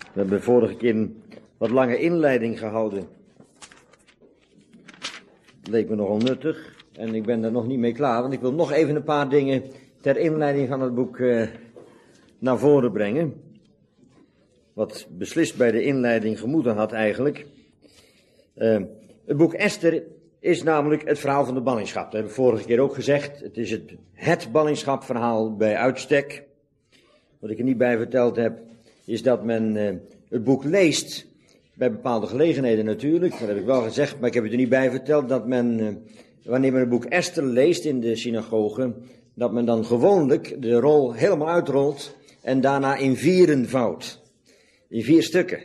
We hebben vorige keer een wat lange inleiding gehouden. Het leek me nogal nuttig en ik ben er nog niet mee klaar, want ik wil nog even een paar dingen ter inleiding van het boek naar voren brengen. Wat beslist bij de inleiding gemoeten had eigenlijk. Het boek Esther is namelijk het verhaal van de ballingschap. Dat hebben we vorige keer ook gezegd. Het is het ballingschapverhaal bij uitstek. Wat ik er niet bij verteld heb, is dat men het boek leest bij bepaalde gelegenheden natuurlijk. Dat heb ik wel gezegd, maar ik heb het er niet bij verteld dat men, wanneer men het boek Esther leest in de synagoge, dat men dan gewoonlijk de rol helemaal uitrolt en daarna in vieren vouwt. In 4 stukken.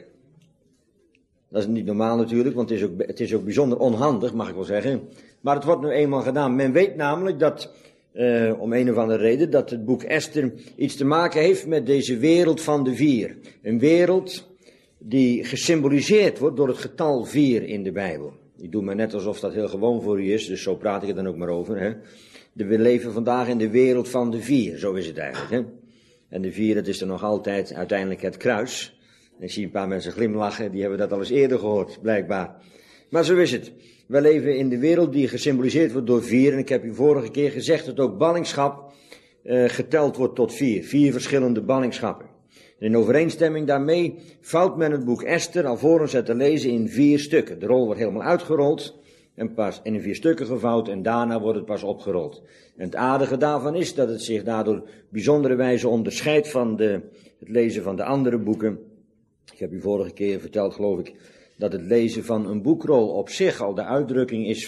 Dat is niet normaal natuurlijk, want het is ook bijzonder onhandig, mag ik wel zeggen. Maar het wordt nu eenmaal gedaan. Men weet namelijk dat, om een of andere reden, dat het boek Esther iets te maken heeft met deze wereld van de 4. Een wereld die gesymboliseerd wordt door het getal 4 in de Bijbel. Ik doe maar net alsof dat heel gewoon voor u is, dus zo praat ik er dan ook maar over. Hè. We leven vandaag in de wereld van de 4, zo is het eigenlijk. Hè. En de 4, dat is er nog altijd uiteindelijk het kruis. Ik zie een paar mensen glimlachen, die hebben dat al eens eerder gehoord, blijkbaar. Maar zo is het. Wij leven in de wereld die gesymboliseerd wordt door 4. En ik heb u vorige keer gezegd dat ook ballingschap geteld wordt tot 4. 4 verschillende ballingschappen. En in overeenstemming daarmee vouwt men het boek Esther alvorens het te lezen in 4 stukken. De rol wordt helemaal uitgerold en pas in 4 stukken gevouwd en daarna wordt het pas opgerold. En het aardige daarvan is dat het zich daardoor bijzondere wijze onderscheidt van het lezen van de andere boeken. Ik heb u vorige keer verteld, geloof ik, dat het lezen van een boekrol op zich al de uitdrukking is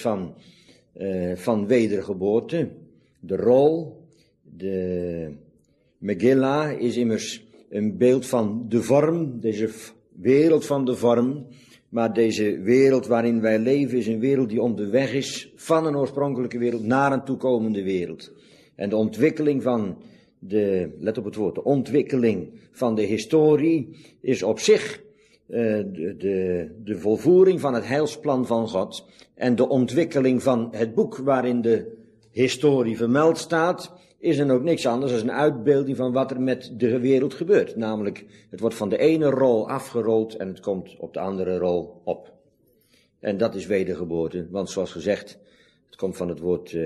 van wedergeboorte. De rol, de Megillah is immers een beeld van de vorm, deze wereld van de vorm. Maar deze wereld waarin wij leven is een wereld die onderweg is van een oorspronkelijke wereld naar een toekomende wereld. En de ontwikkeling van let op het woord, de ontwikkeling van de historie is op zich de volvoering van het heilsplan van God. En de ontwikkeling van het boek waarin de historie vermeld staat, is dan ook niks anders dan een uitbeelding van wat er met de wereld gebeurt. Namelijk, het wordt van de ene rol afgerold en het komt op de andere rol op. En dat is wedergeboorte, want zoals gezegd, het komt van het woord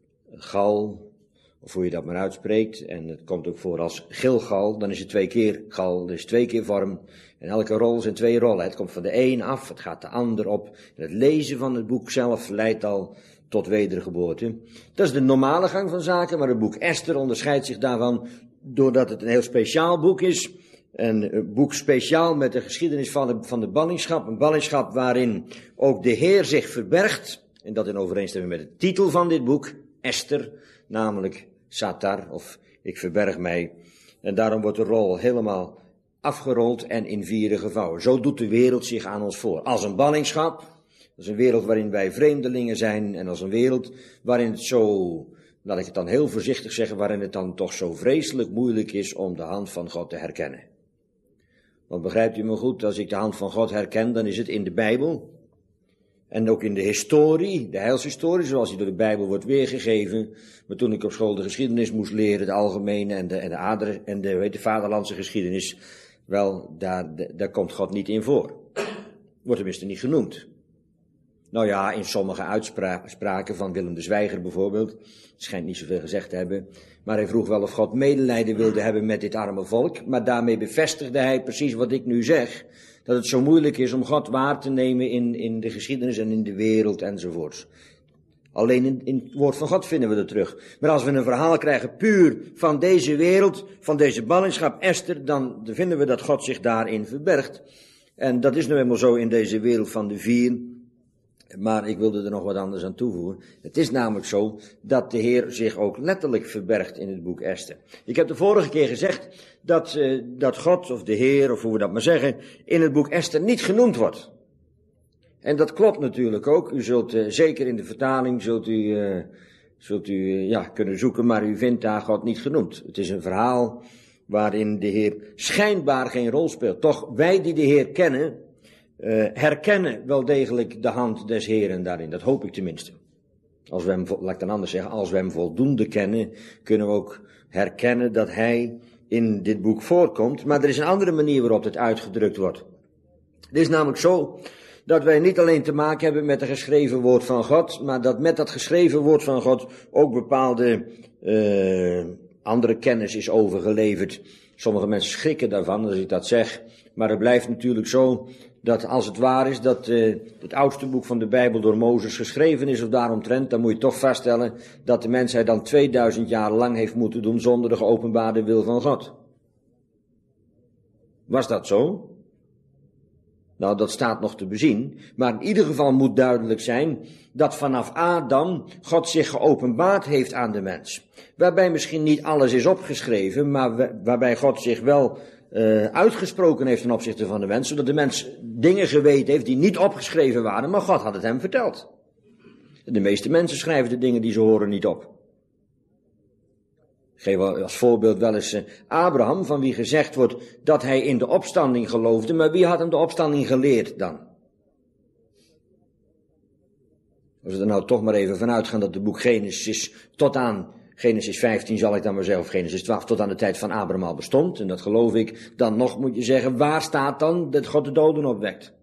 gal, of hoe je dat maar uitspreekt, en het komt ook voor als Gilgal, dan is het 2 keer gal, dus 2 keer vorm, en elke rol zijn 2 rollen. Het komt van de een af, het gaat de ander op. En het lezen van het boek zelf leidt al tot wedergeboorte. Dat is de normale gang van zaken, maar het boek Esther onderscheidt zich daarvan doordat het een heel speciaal boek is. Een boek speciaal met de geschiedenis van de ballingschap. Een ballingschap waarin ook de Heer zich verbergt. En dat in overeenstemming met de titel van dit boek, Esther, namelijk Satar, of ik verberg mij. En daarom wordt de rol helemaal afgerold en in 4 gevouwen. Zo doet de wereld zich aan ons voor. Als een ballingschap, dat is een wereld waarin wij vreemdelingen zijn, en als een wereld waarin het zo, laat ik het dan heel voorzichtig zeggen, waarin het dan toch zo vreselijk moeilijk is om de hand van God te herkennen. Want begrijpt u me goed, als ik de hand van God herken, dan is het in de Bijbel. En ook in de historie, de heilshistorie, zoals die door de Bijbel wordt weergegeven. Maar toen ik op school de geschiedenis moest leren, de algemene en de vaderlandse geschiedenis, wel, daar komt God niet in voor. Wordt tenminste niet genoemd. Nou ja, in sommige uitspraken van Willem de Zwijger bijvoorbeeld, schijnt niet zoveel gezegd te hebben, maar hij vroeg wel of God medelijden wilde hebben met dit arme volk, maar daarmee bevestigde hij precies wat ik nu zeg, dat het zo moeilijk is om God waar te nemen in de geschiedenis en in de wereld enzovoorts. Alleen in het woord van God vinden we dat terug. Maar als we een verhaal krijgen puur van deze wereld, van deze ballingschap Esther, dan vinden we dat God zich daarin verbergt. En dat is nu eenmaal zo in deze wereld van de 4. Maar ik wilde er nog wat anders aan toevoegen. Het is namelijk zo dat de Heer zich ook letterlijk verbergt in het boek Esther. Ik heb de vorige keer gezegd dat God of de Heer, of hoe we dat maar zeggen, in het boek Esther niet genoemd wordt. En dat klopt natuurlijk ook. U zult zeker in de vertaling zult u kunnen zoeken, maar u vindt daar God niet genoemd. Het is een verhaal waarin de Heer schijnbaar geen rol speelt. Toch, wij die de Heer kennen, herkennen wel degelijk de hand des Heeren daarin. Dat hoop ik tenminste. Als we hem, laat ik dan anders zeggen, als we hem voldoende kennen, kunnen we ook herkennen dat hij in dit boek voorkomt, maar er is een andere manier waarop het uitgedrukt wordt. Het is namelijk zo dat wij niet alleen te maken hebben met het geschreven woord van God, maar dat met dat geschreven woord van God ook bepaalde andere kennis is overgeleverd. Sommige mensen schrikken daarvan als ik dat zeg, maar het blijft natuurlijk zo dat als het waar is dat het oudste boek van de Bijbel door Mozes geschreven is of daaromtrent, dan moet je toch vaststellen dat de mensheid dan 2000 jaar lang heeft moeten doen zonder de geopenbaarde wil van God. Was dat zo? Nou, dat staat nog te bezien, maar in ieder geval moet duidelijk zijn dat vanaf Adam God zich geopenbaard heeft aan de mens. Waarbij misschien niet alles is opgeschreven, maar waarbij God zich wel uitgesproken heeft ten opzichte van de mens, zodat de mens dingen geweten heeft die niet opgeschreven waren, maar God had het hem verteld. De meeste mensen schrijven de dingen die ze horen niet op. Ik geef als voorbeeld wel eens Abraham, van wie gezegd wordt dat hij in de opstanding geloofde, maar wie had hem de opstanding geleerd dan? Als we er nou toch maar even vanuit gaan dat het boek Genesis tot aan Genesis 15 zal ik dan maar zeggen, of Genesis 12, tot aan de tijd van Abraham al bestond, en dat geloof ik, dan nog moet je zeggen, waar staat dan dat God de doden opwekt?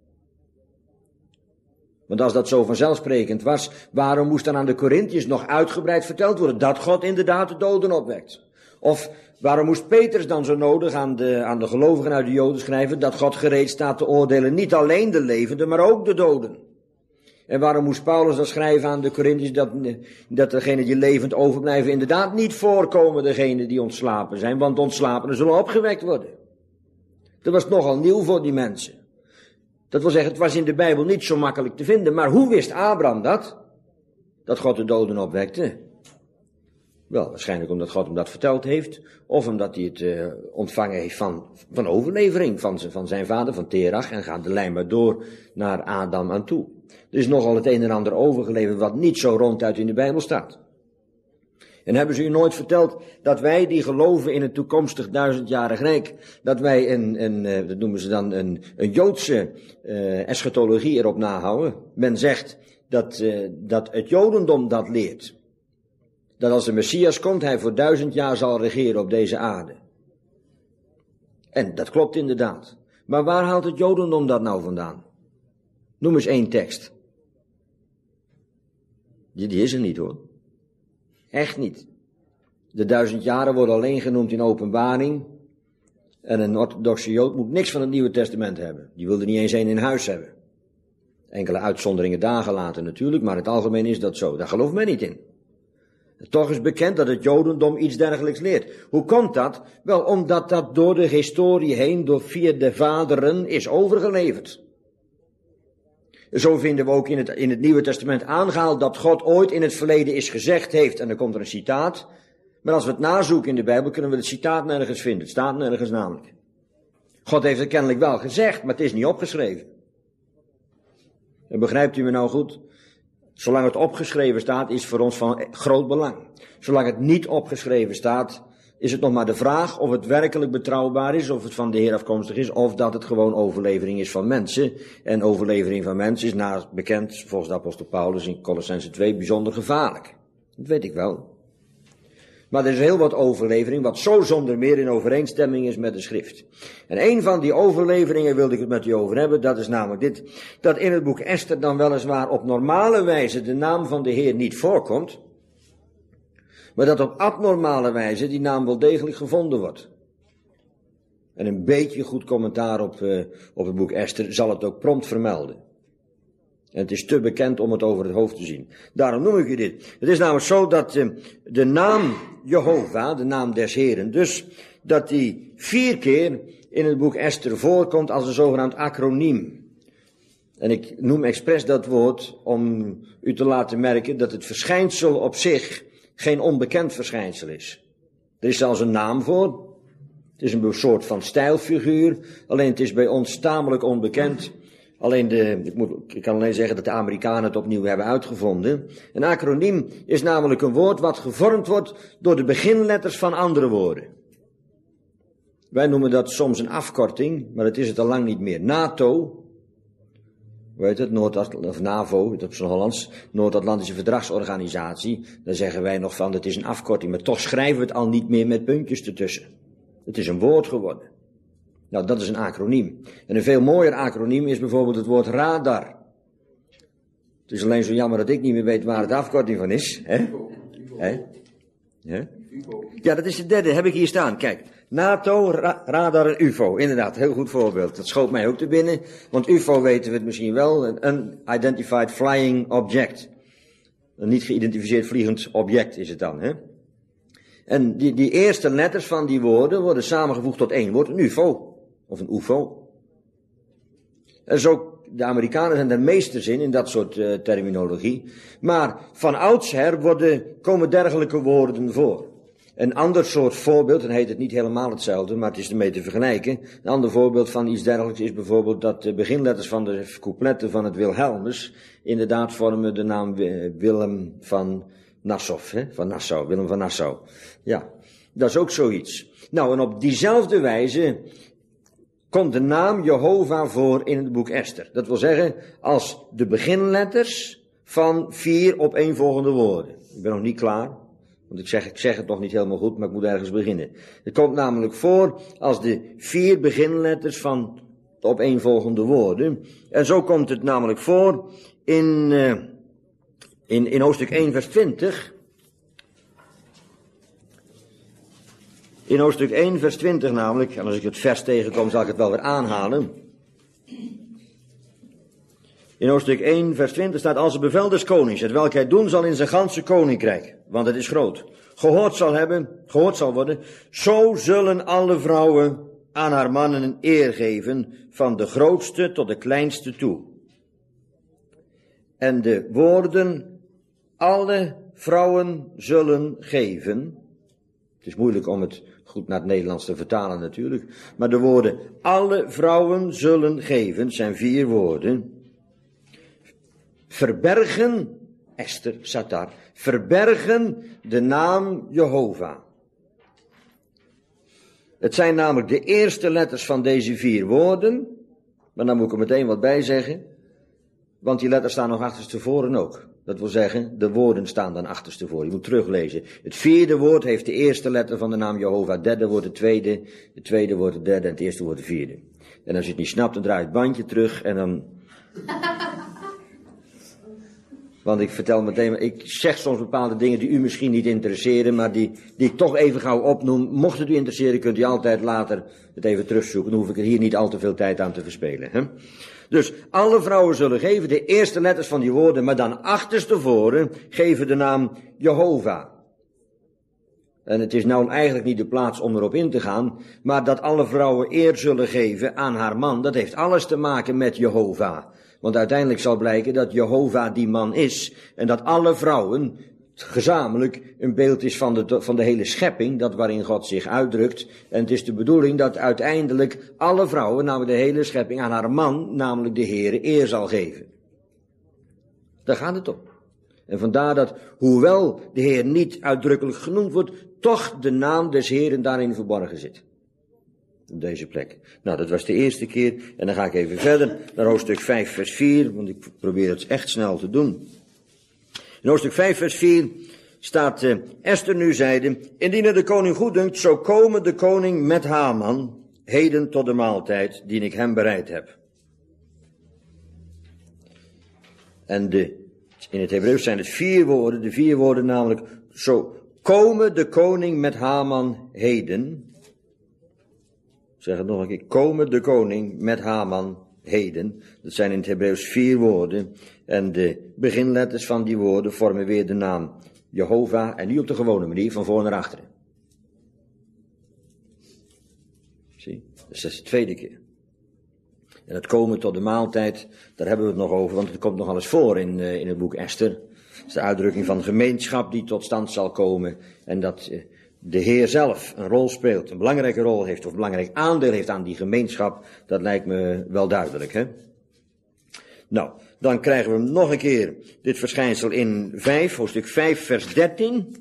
Want als dat zo vanzelfsprekend was, waarom moest dan aan de Korintiërs nog uitgebreid verteld worden dat God inderdaad de doden opwekt? Of waarom moest Petrus dan zo nodig aan de gelovigen uit de Joden schrijven dat God gereed staat te oordelen niet alleen de levenden, maar ook de doden? En waarom moest Paulus dan schrijven aan de Korintiërs dat degenen die levend overblijven inderdaad niet voorkomen degenen die ontslapen zijn, want ontslapenen zullen opgewekt worden. Dat was nogal nieuw voor die mensen. Dat wil zeggen, het was in de Bijbel niet zo makkelijk te vinden, maar hoe wist Abraham dat? Dat God de doden opwekte? Wel, waarschijnlijk omdat God hem dat verteld heeft, of omdat hij het ontvangen heeft van overlevering van zijn vader, van Terach, en gaat de lijn maar door naar Adam aan toe. Er is nogal het een en ander overgeleverd wat niet zo ronduit in de Bijbel staat. En hebben ze u nooit verteld dat wij die geloven in het toekomstig 1000-jarig rijk, dat wij dat noemen ze dan een Joodse eschatologie erop nahouden. Men zegt dat het Jodendom dat leert. Dat als de Messias komt, hij voor 1000 jaar zal regeren op deze aarde. En dat klopt inderdaad. Maar waar haalt het Jodendom dat nou vandaan? Noem eens één tekst. Die is er niet hoor. Echt niet. De 1000 jaren worden alleen genoemd in Openbaring. En een orthodoxe Jood moet niks van het Nieuwe Testament hebben. Die wil er niet eens één in huis hebben. Enkele uitzonderingen dagen later natuurlijk, maar in het algemeen is dat zo. Daar gelooft men niet in. Toch is bekend dat het Jodendom iets dergelijks leert. Hoe komt dat? Wel, omdat dat door de historie heen, via de vaderen, is overgeleverd. Zo vinden we ook in het Nieuwe Testament aangehaald dat God ooit in het verleden is gezegd heeft, en dan komt er een citaat. Maar als we het nazoeken in de Bijbel, kunnen we het citaat nergens vinden. Het staat nergens namelijk. God heeft het kennelijk wel gezegd, maar het is niet opgeschreven. En begrijpt u me nou goed? Zolang het opgeschreven staat, is voor ons van groot belang. Zolang het niet opgeschreven staat, is het nog maar de vraag of het werkelijk betrouwbaar is, of het van de Heer afkomstig is, of dat het gewoon overlevering is van mensen. En overlevering van mensen is naast bekend, volgens de apostel Paulus in Colossenzen 2, bijzonder gevaarlijk. Dat weet ik wel. Maar er is heel wat overlevering, wat zo zonder meer in overeenstemming is met de schrift. En een van die overleveringen wilde ik het met u over hebben, dat is namelijk dit. Dat in het boek Esther dan weliswaar op normale wijze de naam van de Heer niet voorkomt, maar dat op abnormale wijze die naam wel degelijk gevonden wordt. En een beetje goed commentaar op het boek Esther zal het ook prompt vermelden. En het is te bekend om het over het hoofd te zien. Daarom noem ik u dit. Het is namelijk zo dat de naam Jehovah, de naam des Heren, dus dat die 4 keer in het boek Esther voorkomt als een zogenaamd acroniem. En ik noem expres dat woord om u te laten merken dat het verschijnsel op zich geen onbekend verschijnsel is. Er is zelfs een naam voor. Het is een soort van stijlfiguur, alleen het is bij ons tamelijk onbekend. Alleen ik kan alleen zeggen dat de Amerikanen het opnieuw hebben uitgevonden. Een acroniem is namelijk een woord wat gevormd wordt door de beginletters van andere woorden. Wij noemen dat soms een afkorting, maar dat is het al lang niet meer. NATO, weet het, of NAVO, dat is een Hollands, Noord-Atlantische Verdragsorganisatie. Daar zeggen wij nog van, dat is een afkorting, maar toch schrijven we het al niet meer met puntjes ertussen. Het is een woord geworden. Nou, dat is een acroniem. En een veel mooier acroniem is bijvoorbeeld het woord radar. Het is alleen zo jammer dat ik niet meer weet waar het afkorting van is. Hè? Hè? Ja, dat is de derde, heb ik hier staan. Kijk, NATO, radar en UFO. Inderdaad, heel goed voorbeeld. Dat schoot mij ook te binnen. Want UFO weten we het misschien wel. Een Unidentified Flying Object. Een niet geïdentificeerd vliegend object is het dan, hè? En die eerste letters van die woorden worden samengevoegd tot één woord, een UFO. Of een UFO. En zo, de Amerikanen zijn er meesters in dat soort terminologie. Maar van oudsher komen dergelijke woorden voor. Een ander soort voorbeeld, dan heet het niet helemaal hetzelfde, maar het is ermee te vergelijken. Een ander voorbeeld van iets dergelijks is bijvoorbeeld dat de beginletters van de coupletten van het Wilhelmus inderdaad vormen de naam Willem van Nassau, van Nassau, Willem van Nassau. Ja, dat is ook zoiets. Nou, en op diezelfde wijze komt de naam Jehovah voor in het boek Esther. Dat wil zeggen, als de beginletters van 4 opeenvolgende woorden. Ik ben nog niet klaar, want ik zeg het nog niet helemaal goed, maar ik moet ergens beginnen. Het komt namelijk voor als de 4 beginletters van de opeenvolgende woorden. En zo komt het namelijk voor in hoofdstuk 1 vers 20. In hoofdstuk 1 vers 20 namelijk, en als ik het vers tegenkom zal ik het wel weer aanhalen. In hoofdstuk 1 vers 20 staat: als het bevel des konings, het welk hij doen zal in zijn ganse koninkrijk, want het is groot, gehoord zal worden, zo zullen alle vrouwen aan haar mannen een eer geven, van de grootste tot de kleinste toe. En de woorden, alle vrouwen zullen geven. Het is moeilijk om het goed naar het Nederlands te vertalen natuurlijk. Maar de woorden, alle vrouwen zullen geven, zijn 4 woorden. Verbergen, Esther staat daar, verbergen de naam Jehovah. Het zijn namelijk de eerste letters van deze 4 woorden. Maar dan moet ik er meteen wat bij zeggen. Want die letters staan nog achterstevoren ook. Dat wil zeggen, de woorden staan dan achterstevoren. Je moet teruglezen. Het 4e woord heeft de eerste letter van de naam Jehovah. Het derde wordt het tweede wordt het derde en het eerste wordt het 4e. En als je het niet snapt, dan draai je het bandje terug en dan... Want ik vertel meteen, ik zeg soms bepaalde dingen die u misschien niet interesseren, maar die ik toch even gauw opnoem. Mocht het u interesseren, kunt u altijd later het even terugzoeken. Dan hoef ik er hier niet al te veel tijd aan te verspelen. Hè? Dus alle vrouwen zullen geven de eerste letters van die woorden, maar dan achterstevoren geven de naam Jehovah. En het is nou eigenlijk niet de plaats om erop in te gaan, maar dat alle vrouwen eer zullen geven aan haar man, dat heeft alles te maken met Jehovah. Want uiteindelijk zal blijken dat Jehovah die man is en dat alle vrouwen gezamenlijk een beeld is van de hele schepping, dat waarin God zich uitdrukt. En het is de bedoeling dat uiteindelijk alle vrouwen, namelijk de hele schepping, aan haar man, namelijk de Heere, eer zal geven. Daar gaat het om. En vandaar dat, hoewel de Heer niet uitdrukkelijk genoemd wordt, toch de naam des Heeren daarin verborgen zit. Op deze plek. Nou, dat was de eerste keer. En dan ga ik even verder naar hoofdstuk 5 vers 4, want ik probeer het echt snel te doen. In hoofdstuk 5 vers 4 staat, Esther nu zeide, indien het de koning goeddunkt, zo komen de koning met Haman heden tot de maaltijd die ik hem bereid heb. En in het Hebreeuws zijn het 4 woorden, de 4 woorden namelijk, zo komen de koning met Haman heden. Ik zeg het nog een keer, komen de koning met Haman heden. Dat zijn in het Hebreeuws 4 woorden. En de beginletters van die woorden vormen weer de naam Jehovah. En niet op de gewone manier, van voor naar achteren. Zie, dus dat is de tweede keer. En het komen tot de maaltijd, daar hebben we het nog over, want het komt nog alles voor in het boek Esther. Dat is de uitdrukking van gemeenschap die tot stand zal komen. En dat de Heer zelf een rol speelt, een belangrijke rol heeft, of een belangrijk aandeel heeft aan die gemeenschap, dat lijkt me wel duidelijk, hè. Nou, dan krijgen we nog een keer dit verschijnsel in hoofdstuk 5, vers 13.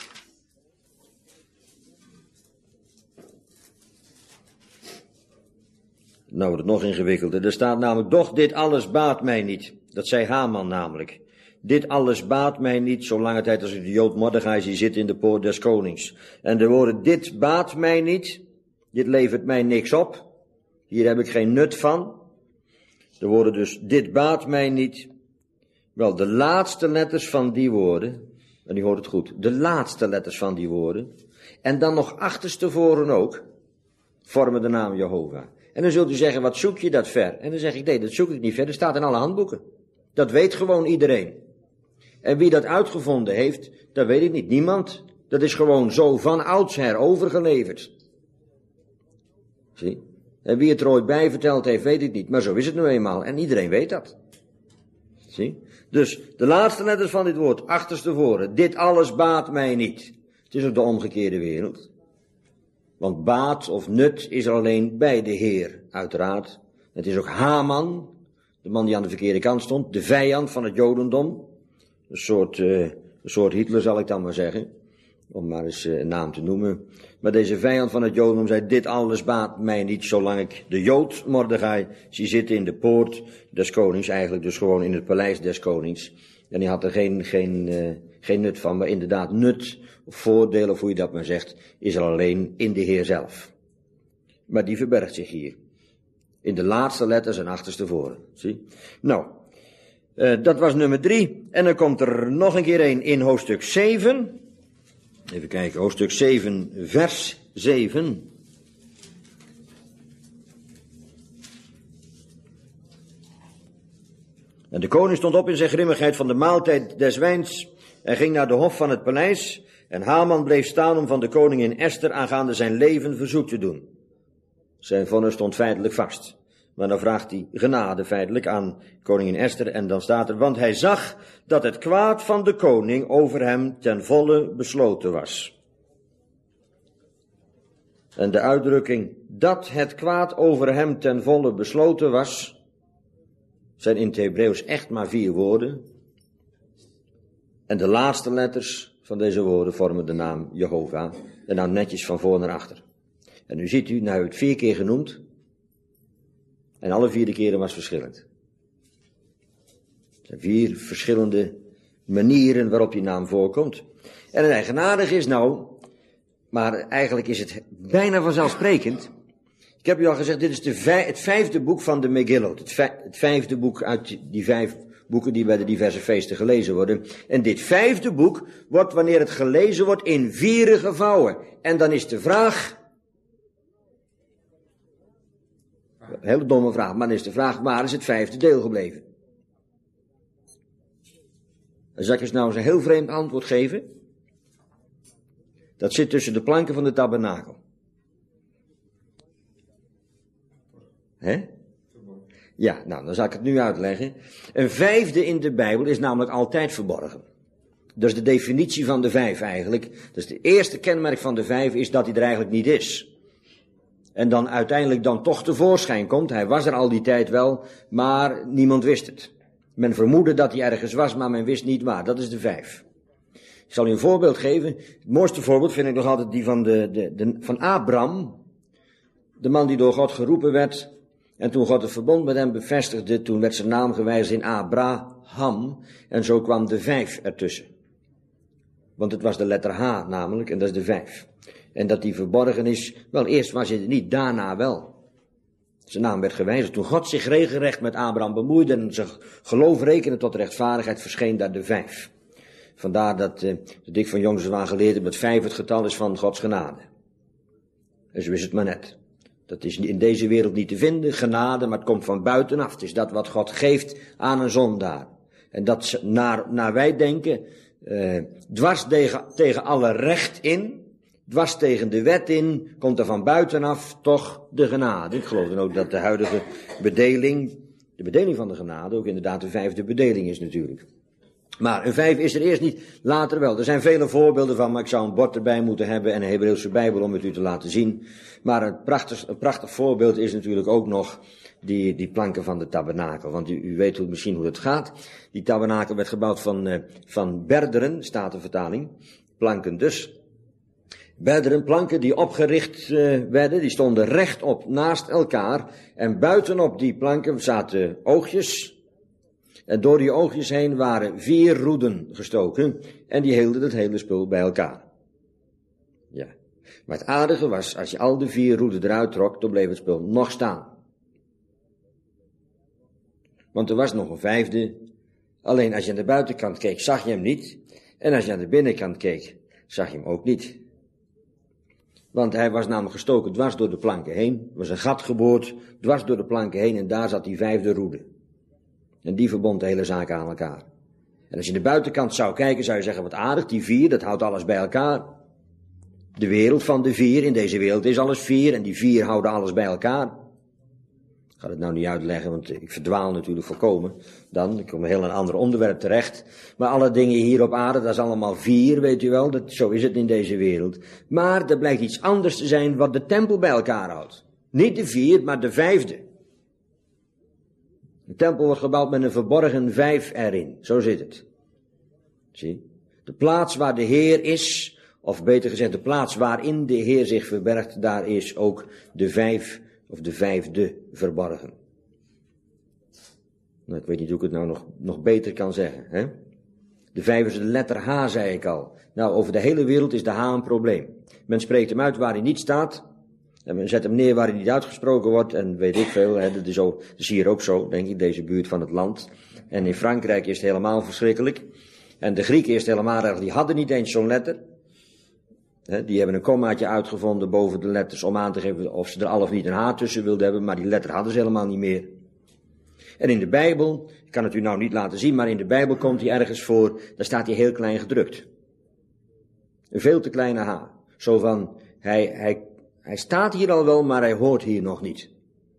Nou wordt het nog ingewikkelder. Er staat namelijk, doch dit alles baat mij niet. Dat zei Haman namelijk. Dit alles baat mij niet, zolange tijd als ik de Jood Mordechai zie zitten in de poort des konings. En de woorden, dit baat mij niet, dit levert mij niks op. Hier heb ik geen nut van. De woorden dus, dit baat mij niet. Wel, de laatste letters van die woorden, en u hoort het goed, de laatste letters van die woorden, en dan nog achterstevoren ook, vormen de naam Jehovah. En dan zult u zeggen, wat zoek je dat ver? En dan zeg ik, nee, dat zoek ik niet ver, dat staat in alle handboeken. Dat weet gewoon iedereen. En wie dat uitgevonden heeft, dat weet ik niet. Niemand. Dat is gewoon zo van oudsher overgeleverd. Zie? En wie het er ooit bij verteld heeft, weet ik niet. Maar zo is het nu eenmaal. En iedereen weet dat. Zie? Dus de laatste letters van dit woord, achterstevoren. Dit alles baat mij niet. Het is ook de omgekeerde wereld. Want baat of nut is er alleen bij de Heer, uiteraard. Het is ook Haman, de man die aan de verkeerde kant stond, de vijand van het Jodendom. Een soort Hitler zal ik dan maar zeggen, om maar eens een naam te noemen. Maar deze vijand van het Jodendom zei, dit alles baat mij niet, zolang ik de Jood Mordechai zie zitten in de poort des konings, eigenlijk dus gewoon in het paleis des konings. En die had er geen nut van, maar inderdaad nut, of voordeel, of hoe je dat maar zegt, is er alleen in de Heer zelf. Maar die verbergt zich hier. In de laatste letters en achterstevoren. Zie? Nou, dat was nummer 3. En dan komt er nog een keer een in hoofdstuk 7. Even kijken, hoofdstuk 7, vers 7. En de koning stond op in zijn grimmigheid van de maaltijd des wijns en ging naar de hof van het paleis. En Haman bleef staan om van de koningin Esther aangaande zijn leven verzoek te doen. Zijn vonnis stond feitelijk vast. Maar dan vraagt hij genade feitelijk aan koningin Esther en dan staat er, want hij zag dat het kwaad van de koning over hem ten volle besloten was. En de uitdrukking, dat het kwaad over hem ten volle besloten was, zijn in het Hebreeuws echt maar 4 woorden. En de laatste letters van deze woorden vormen de naam Jehovah. En dan netjes van voor naar achter. En nu ziet u, nou het 4 keer genoemd. En alle 4 keren was verschillend. Er zijn 4 verschillende manieren waarop die naam voorkomt. En het eigenaardige is nou, maar eigenlijk is het bijna vanzelfsprekend. Ik heb u al gezegd, dit is het 5e boek van de Megillot. Het 5e boek uit die 5 boeken die bij de diverse feesten gelezen worden. En dit 5e boek wordt, wanneer het gelezen wordt, in 4 gevouwen. En dan is de vraag, een hele domme vraag, maar dan is de vraag, waar is het 5e deel gebleven? Dan zal ik eens nou eens een heel vreemd antwoord geven. Dat zit tussen de planken van de tabernakel. Hè? Ja, nou, dan zal ik het nu uitleggen. Een 5e in de Bijbel is namelijk altijd verborgen. Dat is de definitie van de 5 eigenlijk. Dus het eerste kenmerk van de 5 is dat hij er eigenlijk niet is. En dan uiteindelijk dan toch tevoorschijn komt. Hij was er al die tijd wel, maar niemand wist het. Men vermoedde dat hij ergens was, maar men wist niet waar. Dat is de 5. Ik zal u een voorbeeld geven. Het mooiste voorbeeld vind ik nog altijd die van Abraham. De man die door God geroepen werd. En toen God het verbond met hem bevestigde, toen werd zijn naam gewijzigd in Abraham. En zo kwam de 5 ertussen. Want het was de letter H namelijk, en dat is de 5. En dat die verborgen is, wel eerst was hij er niet, daarna wel. Zijn naam werd gewijzigd. Toen God zich regelrecht met Abraham bemoeide en zijn geloof rekende tot rechtvaardigheid, verscheen daar de 5. Vandaar dat ik van jongs af aan geleerd heb dat 5 het getal is van Gods genade. En zo is het maar net. Dat is in deze wereld niet te vinden, genade, maar het komt van buitenaf. Het is dat wat God geeft aan een zondaar. En dat naar wij denken, dwars tegen alle recht in, dwars tegen de wet in, komt er van buitenaf toch de genade. Ik geloof dan ook dat de huidige bedeling, de bedeling van de genade, ook inderdaad de 5e bedeling is natuurlijk. Maar een 5 is er eerst niet, later wel. Er zijn vele voorbeelden van, maar ik zou een bord erbij moeten hebben en een Hebreeuwse Bijbel om het u te laten zien. Maar een prachtig voorbeeld is natuurlijk ook nog die planken van de tabernakel. Want u weet misschien hoe het gaat. Die tabernakel werd gebouwd van berderen, staat de vertaling. Planken dus. Berderen, planken die opgericht werden, die stonden rechtop naast elkaar. En buitenop die planken zaten oogjes. En door die oogjes heen waren 4 roeden gestoken. En die hielden het hele spul bij elkaar. Ja. Maar het aardige was, als je al de 4 roeden eruit trok, dan bleef het spul nog staan. Want er was nog een 5e. Alleen als je aan de buitenkant keek, zag je hem niet. En als je aan de binnenkant keek, zag je hem ook niet. Want hij was namelijk gestoken dwars door de planken heen. Er was een gat geboord, dwars door de planken heen. En daar zat die 5e roede. En die verbond de hele zaak aan elkaar. En als je aan de buitenkant zou kijken, zou je zeggen, wat aardig, die 4, dat houdt alles bij elkaar. De wereld van de 4, in deze wereld is alles 4. En die 4 houden alles bij elkaar. Ik ga het nou niet uitleggen, want ik verdwaal natuurlijk volkomen. Ik kom heel een ander onderwerp terecht. Maar alle dingen hier op aarde, dat is allemaal 4, weet u wel. Zo is het in deze wereld. Maar er blijkt iets anders te zijn wat de tempel bij elkaar houdt. Niet de 4, maar de 5e. De tempel wordt gebouwd met een verborgen 5 erin. Zo zit het. Zie? De plaats waar de Heer is, of beter gezegd de plaats waarin de Heer zich verbergt, daar is ook de 5 of de 5e verborgen. Nou, ik weet niet hoe ik het nou nog beter kan zeggen. Hè? De 5 is de letter H, zei ik al. Nou, over de hele wereld is de H een probleem. Men spreekt hem uit waar hij niet staat. En men zet hem neer waar hij niet uitgesproken wordt. En weet ik veel, hè, dat is hier ook zo, denk ik, deze buurt van het land. En in Frankrijk is het helemaal verschrikkelijk. En de Grieken is het helemaal erg, die hadden niet eens zo'n letter. Die hebben een kommaatje uitgevonden boven de letters om aan te geven of ze er al of niet een H tussen wilden hebben, maar die letter hadden ze helemaal niet meer. En in de Bijbel, ik kan het u nou niet laten zien, maar in de Bijbel komt hij ergens voor, daar staat hij heel klein gedrukt. Een veel te kleine H. Zo van, hij staat hier al wel, maar hij hoort hier nog niet.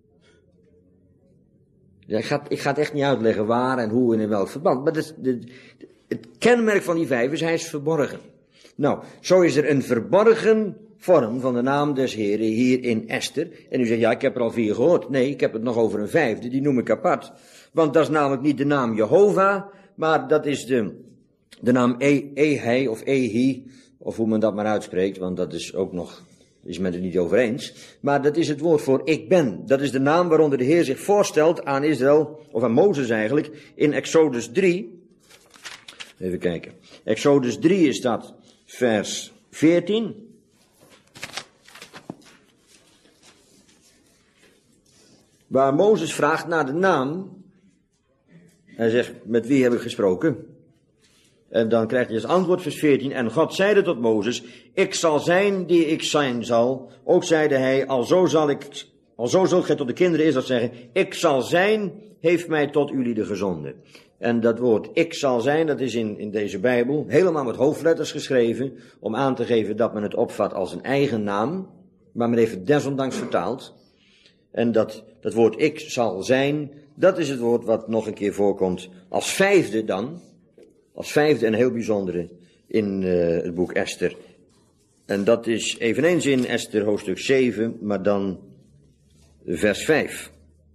Ja, ik ga het echt niet uitleggen waar en hoe en in welk verband, maar het kenmerk van die 5 is, hij is verborgen. Nou, zo is er een verborgen vorm van de naam des Heren hier in Esther. En u zegt, ja, ik heb er al 4 gehoord. Nee, ik heb het nog over een 5e, die noem ik apart. Want dat is namelijk niet de naam Jehovah, maar dat is de naam Ehei of Ehi, of hoe men dat maar uitspreekt, want dat is ook nog, is men het niet over eens. Maar dat is het woord voor ik ben. Dat is de naam waaronder de Heer zich voorstelt aan Israël, of aan Mozes eigenlijk, in Exodus 3. Even kijken. Exodus 3 is dat. Vers 14. Waar Mozes vraagt naar de naam. Hij zegt, met wie heb ik gesproken? En dan krijgt hij als antwoord vers 14. En God zeide tot Mozes, ik zal zijn die ik zijn zal. Ook zeide hij, alzo zult gij tot de kinderen Israël zeggen, ik zal zijn, heeft mij tot jullie gezonden. En dat woord ik zal zijn, dat is in deze Bijbel helemaal met hoofdletters geschreven, om aan te geven dat men het opvat als een eigen naam, maar men heeft het desondanks vertaald. En dat woord ik zal zijn, dat is het woord wat nog een keer voorkomt als 5e dan, als 5e en heel bijzondere in het boek Esther. En dat is eveneens in Esther hoofdstuk 7, maar dan vers 5.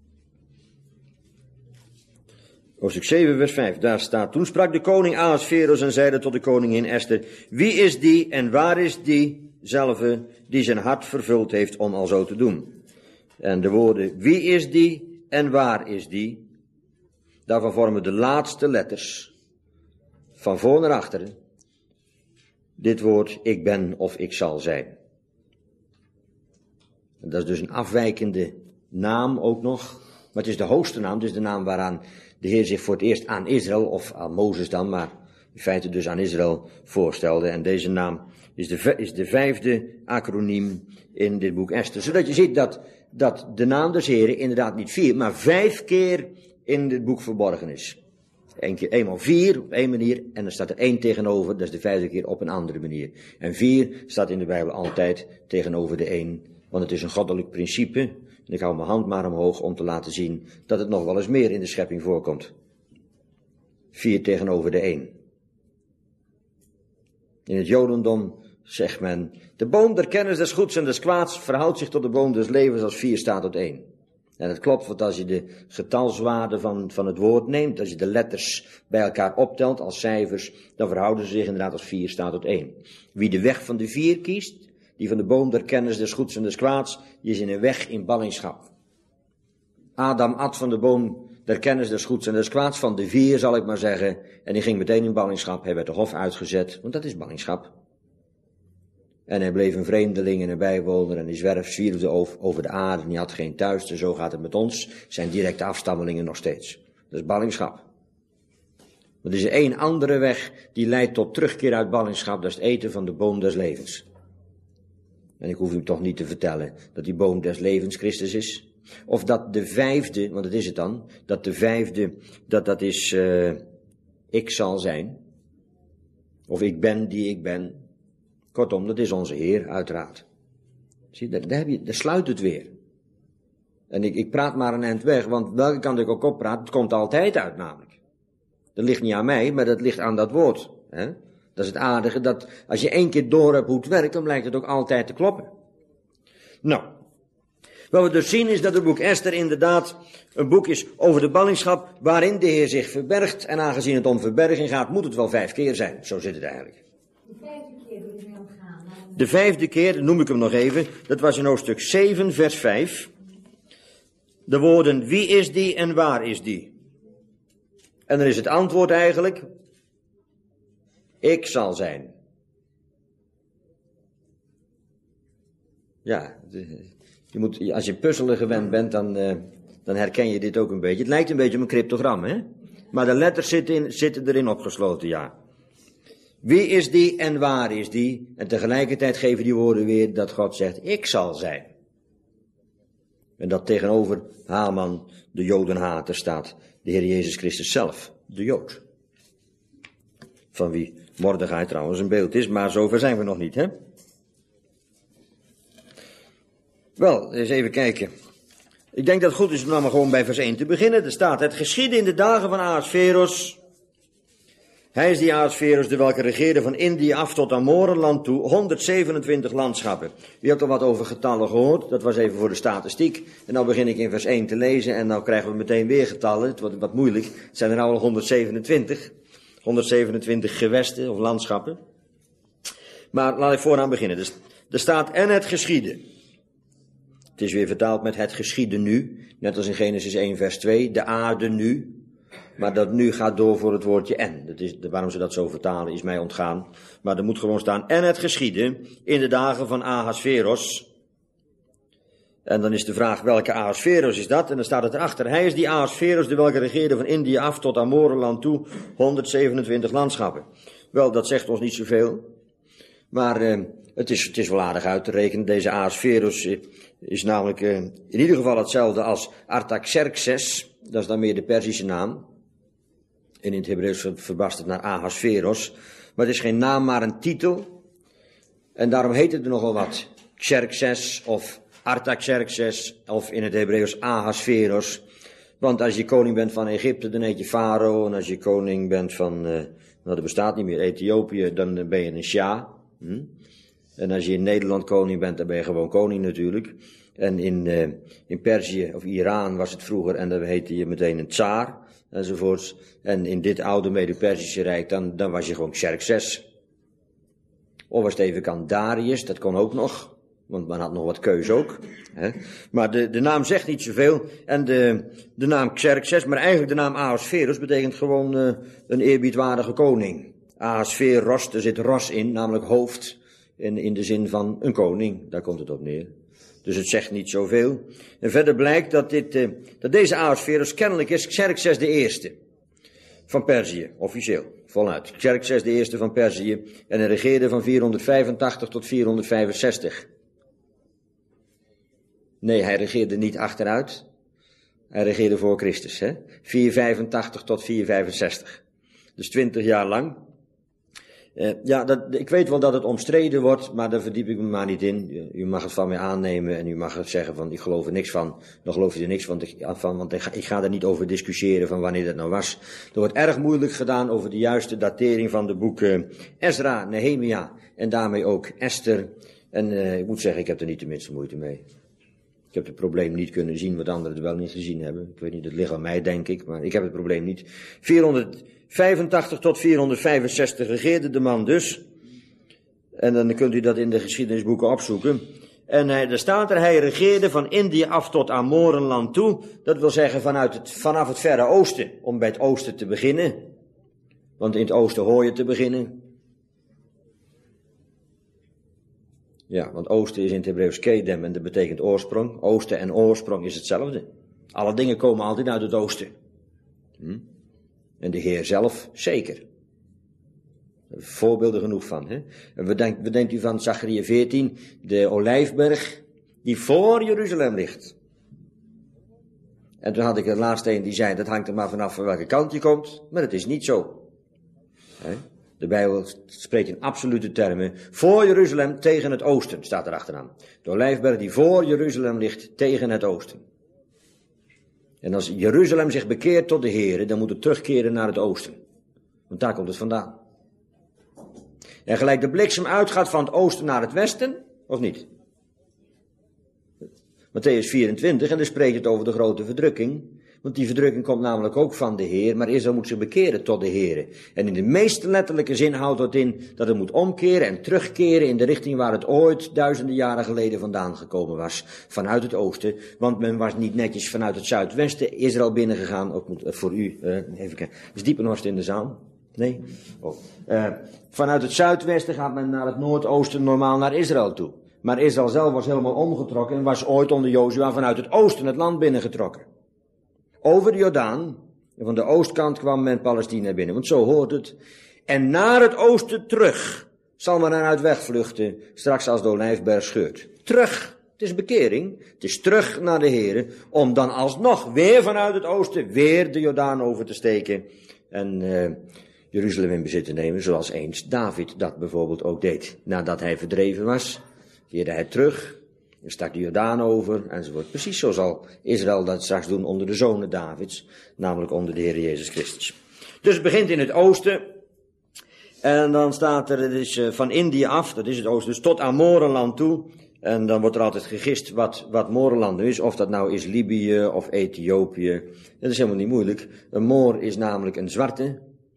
Hoofdstuk 7, vers 5, daar staat, toen sprak de koning Ahasveros en zeide tot de koningin Esther, wie is die en waar is diezelfde die zijn hart vervuld heeft om al zo te doen? En de woorden, wie is die en waar is die? Daarvan vormen de laatste letters, van voor naar achteren, dit woord, ik ben of ik zal zijn. En dat is dus een afwijkende naam ook nog, maar het is de hoogste naam, het is de naam waaraan de Heer zich voor het eerst aan Israël, of aan Mozes dan, maar in feite dus aan Israël voorstelde. En deze naam is de 5e acroniem in dit boek Esther. Zodat je ziet dat de naam des Heren inderdaad niet 4, maar 5 keer in dit boek verborgen is. Eenmaal 4 op één manier en dan staat er 1 tegenover, dat is de 5e keer op een andere manier. En 4 staat in de Bijbel altijd tegenover de 1, want het is een goddelijk principe. En ik hou mijn hand maar omhoog om te laten zien dat het nog wel eens meer in de schepping voorkomt. 4 tegenover de 1. In het Jodendom zegt men, de boom der kennis des goeds en des kwaads verhoudt zich tot de boom des levens als 4 staat tot 1. En het klopt, want als je de getalswaarde van het woord neemt, als je de letters bij elkaar optelt als cijfers, dan verhouden ze zich inderdaad als 4 staat tot 1. Wie de weg van de 4 kiest, die van de boom der kennis des goeds en des kwaads, die is in een weg in ballingschap. Adam at van de boom der kennis des goeds en des kwaads, van de 4 zal ik maar zeggen, en die ging meteen in ballingschap. Hij werd de hof uitgezet, want dat is ballingschap. En hij bleef een vreemdeling en een bijwoner en hij zwierfde over de aarde en hij had geen thuis. En zo gaat het met ons, zijn directe afstammelingen nog steeds. Dat is ballingschap. Maar er is één andere weg die leidt tot terugkeer uit ballingschap, dat is het eten van de boom des levens. En ik hoef u toch niet te vertellen dat die boom des levens Christus is. Of dat de vijfde, want dat is het dan, dat de vijfde, dat is ik zal zijn. Of ik ben die ik ben. Kortom, dat is onze Heer, uiteraard. Zie, daar sluit het weer. En ik praat maar een eind weg, want welke kant ik ook oppraat, het komt altijd uit namelijk. Dat ligt niet aan mij, maar dat ligt aan dat woord. Hè? Dat is het aardige, dat als je 1 keer door hebt hoe het werkt, dan blijkt het ook altijd te kloppen. Nou, wat we dus zien is dat het boek Esther inderdaad een boek is over de ballingschap, waarin de Heer zich verbergt. En aangezien het om verberging gaat, moet het wel 5 keer zijn. Zo zit het eigenlijk. De 5e keer die ermee omgaan. De 5e keer, dat noem ik hem nog even, dat was in hoofdstuk 7, vers 5. De woorden, wie is die en waar is die? En dan is het antwoord eigenlijk, ik zal zijn. Ja, je moet, als je puzzelen gewend bent, dan herken je dit ook een beetje. Het lijkt een beetje op een cryptogram, hè? Maar de letters zitten erin opgesloten, ja. Wie is die en waar is die? En tegelijkertijd geven die woorden weer dat God zegt, ik zal zijn. En dat tegenover Haman, de Jodenhater, staat de Heer Jezus Christus zelf, de Jood. Van wie Mordechai trouwens een beeld is, maar zover zijn we nog niet, hè? Wel, eens even kijken. Ik denk dat het goed is om dan maar gewoon bij vers 1 te beginnen. Er staat, het geschiedde in de dagen van Ahasveros. Hij is die Ahasveros, de welke regeerde van Indië af tot Amorenland toe, 127 landschappen. U hebt al wat over getallen gehoord, dat was even voor de statistiek. En dan begin ik in vers 1 te lezen en dan krijgen we meteen weer getallen. Het wordt wat moeilijk, het zijn er nou al 127. 127 gewesten of landschappen. Maar laat ik vooraan beginnen. Dus, er staat en het geschiedde. Het is weer vertaald met het geschiedde nu. Net als in Genesis 1 vers 2. De aarde nu. Maar dat nu gaat door voor het woordje en. Dat is, waarom ze dat zo vertalen is mij ontgaan. Maar er moet gewoon staan en het geschiedde in de dagen van Ahasveros. En dan is de vraag welke Ahasveros is dat? En dan staat het erachter. Hij is die Ahasveros, de welke regeerde van Indië af tot Amorenland toe. 127 landschappen. Wel, dat zegt ons niet zoveel. Maar het is wel aardig uit te rekenen. Deze Ahasveros is namelijk in ieder geval hetzelfde als Artaxerxes. Dat is dan meer de Perzische naam. En in het Hebreeuws verbast het naar Ahasveros. Maar het is geen naam, maar een titel. En daarom heet het er nogal wat. Xerxes of Artaxerxes of in het Hebreeuws Ahasveros. Want als je koning bent van Egypte, dan heet je Farao. En als je koning bent van, nou dat bestaat niet meer, Ethiopië, dan ben je een Shah. En als je in Nederland koning bent, dan ben je gewoon koning natuurlijk. En in Perzië of Iran was het vroeger en dan heette je meteen een tsaar enzovoorts. En in dit oude Mede-Perzische Rijk, dan was je gewoon Xerxes. Of als het even kan Darius, dat kon ook nog. Want men had nog wat keus ook. Hè. Maar de naam zegt niet zoveel. En de naam Xerxes, maar eigenlijk de naam Ahasveros betekent gewoon een eerbiedwaardige koning. Ahasveros, er zit ros in, namelijk hoofd. In de zin van een koning, daar komt het op neer. Dus het zegt niet zoveel. En verder blijkt dat deze Ahasveros kennelijk is Xerxes de eerste van Perzië, officieel, voluit. Xerxes de eerste van Perzië en hij regeerde van 485 tot 465. Nee, hij regeerde niet achteruit. Hij regeerde voor Christus, hè. 485 tot 465. Dus 20 jaar lang. Ik weet wel dat het omstreden wordt, maar daar verdiep ik me maar niet in. U mag het van mij aannemen en u mag zeggen van ik geloof er niks van. Dan geloof je er niks van, want ik ga er niet over discussiëren van wanneer dat nou was. Er wordt erg moeilijk gedaan over de juiste datering van de boeken Ezra, Nehemia en daarmee ook Esther. En ik moet zeggen, ik heb er niet de minste moeite mee. Ik heb het probleem niet kunnen zien wat anderen het wel niet gezien hebben. Ik weet niet, het ligt aan mij denk ik, maar ik heb het probleem niet. 485 tot 465 regeerde de man dus. En dan kunt u dat in de geschiedenisboeken opzoeken. En er staat er, hij regeerde van Indië af tot Amorenland toe. Dat wil zeggen vanaf het Verre Oosten, om bij het Oosten te beginnen. Want in het Oosten hoor je te beginnen. Ja, want oosten is in het Hebreeuws kedem en dat betekent oorsprong. Oosten en oorsprong is hetzelfde. Alle dingen komen altijd uit het oosten. En de Heer zelf zeker. Voorbeelden genoeg van. Hè? En wat denkt u van Zacharia 14, de olijfberg die voor Jeruzalem ligt. En toen had ik er laatst een die zei, dat hangt er maar vanaf van welke kant je komt. Maar het is niet zo. Hè? De Bijbel spreekt in absolute termen. Voor Jeruzalem tegen het oosten, staat er achteraan. De olijfberg die voor Jeruzalem ligt tegen het oosten. En als Jeruzalem zich bekeert tot de Heere, dan moet het terugkeren naar het oosten. Want daar komt het vandaan. En gelijk de bliksem uitgaat van het oosten naar het westen, of niet? Matthäus 24, en daar spreekt het over de grote verdrukking. Want die verdrukking komt namelijk ook van de Heer, maar Israël moet zich bekeren tot de Heer. En in de meest letterlijke zin houdt dat in dat het moet omkeren en terugkeren in de richting waar het ooit duizenden jaren geleden vandaan gekomen was. Vanuit het oosten, want men was niet netjes vanuit het zuidwesten Israël binnengegaan. Ook moet voor u, even kijken, is Diepenhorst in de zaal? Nee? Oh. Vanuit het zuidwesten gaat men naar het noordoosten normaal naar Israël toe. Maar Israël zelf was helemaal omgetrokken en was ooit onder Jozua vanuit het oosten het land binnengetrokken. Over de Jordaan, en van de oostkant kwam men Palestina binnen, want zo hoort het. En naar het oosten terug zal men eruit wegvluchten, straks als de olijfberg scheurt. Terug, het is bekering, het is terug naar de Here, om dan alsnog weer vanuit het oosten weer de Jordaan over te steken en Jeruzalem in bezit te nemen, zoals eens David dat bijvoorbeeld ook deed. Nadat hij verdreven was, keerde hij terug, stak de Jordaan over, enzovoort. Precies zo zal Israël dat straks doen onder de zonen Davids, namelijk onder de Heer Jezus Christus. Dus het begint in het oosten, en dan staat er, het is van Indië af, dat is het oosten, dus tot aan Morenland toe. En dan wordt er altijd gegist wat Morenland nu is, of dat nou is Libië of Ethiopië. Dat is helemaal niet moeilijk. Een Moor is namelijk een zwarte.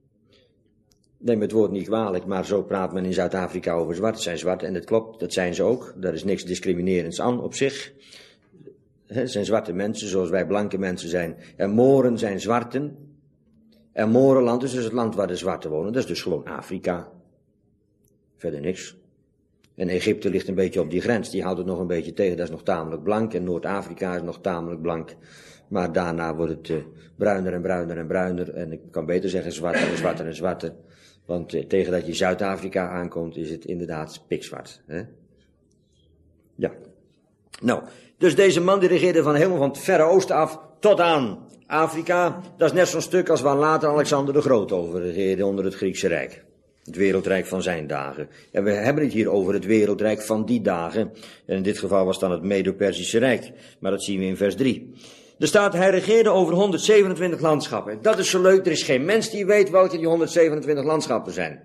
Neem het woord niet kwalijk, maar zo praat men in Zuid-Afrika over zwart. Het zijn zwarte en dat klopt, dat zijn ze ook. Daar is niks discriminerends aan op zich. Het zijn zwarte mensen zoals wij blanke mensen zijn. En Moren zijn zwarten. En Morenland is dus het land waar de zwarten wonen. Dat is dus gewoon Afrika. Verder niks. En Egypte ligt een beetje op die grens. Die houdt het nog een beetje tegen. Dat is nog tamelijk blank. En Noord-Afrika is nog tamelijk blank. Maar daarna wordt het bruiner en bruiner en bruiner. En ik kan beter zeggen zwarter en zwarter en zwarter. Want tegen dat je Zuid-Afrika aankomt is het inderdaad pikzwart. Hè? Ja. Nou, dus deze man die regeerde helemaal van het Verre Oosten af tot aan Afrika. Dat is net zo'n stuk als waar later Alexander de Groot over regeerde onder het Griekse Rijk. Het wereldrijk van zijn dagen. En we hebben het hier over het wereldrijk van die dagen. En in dit geval was dan het Medo-Persische Rijk. Maar dat zien we in vers 3. Er staat, hij regeerde over 127 landschappen. Dat is zo leuk, er is geen mens die weet welke die 127 landschappen zijn.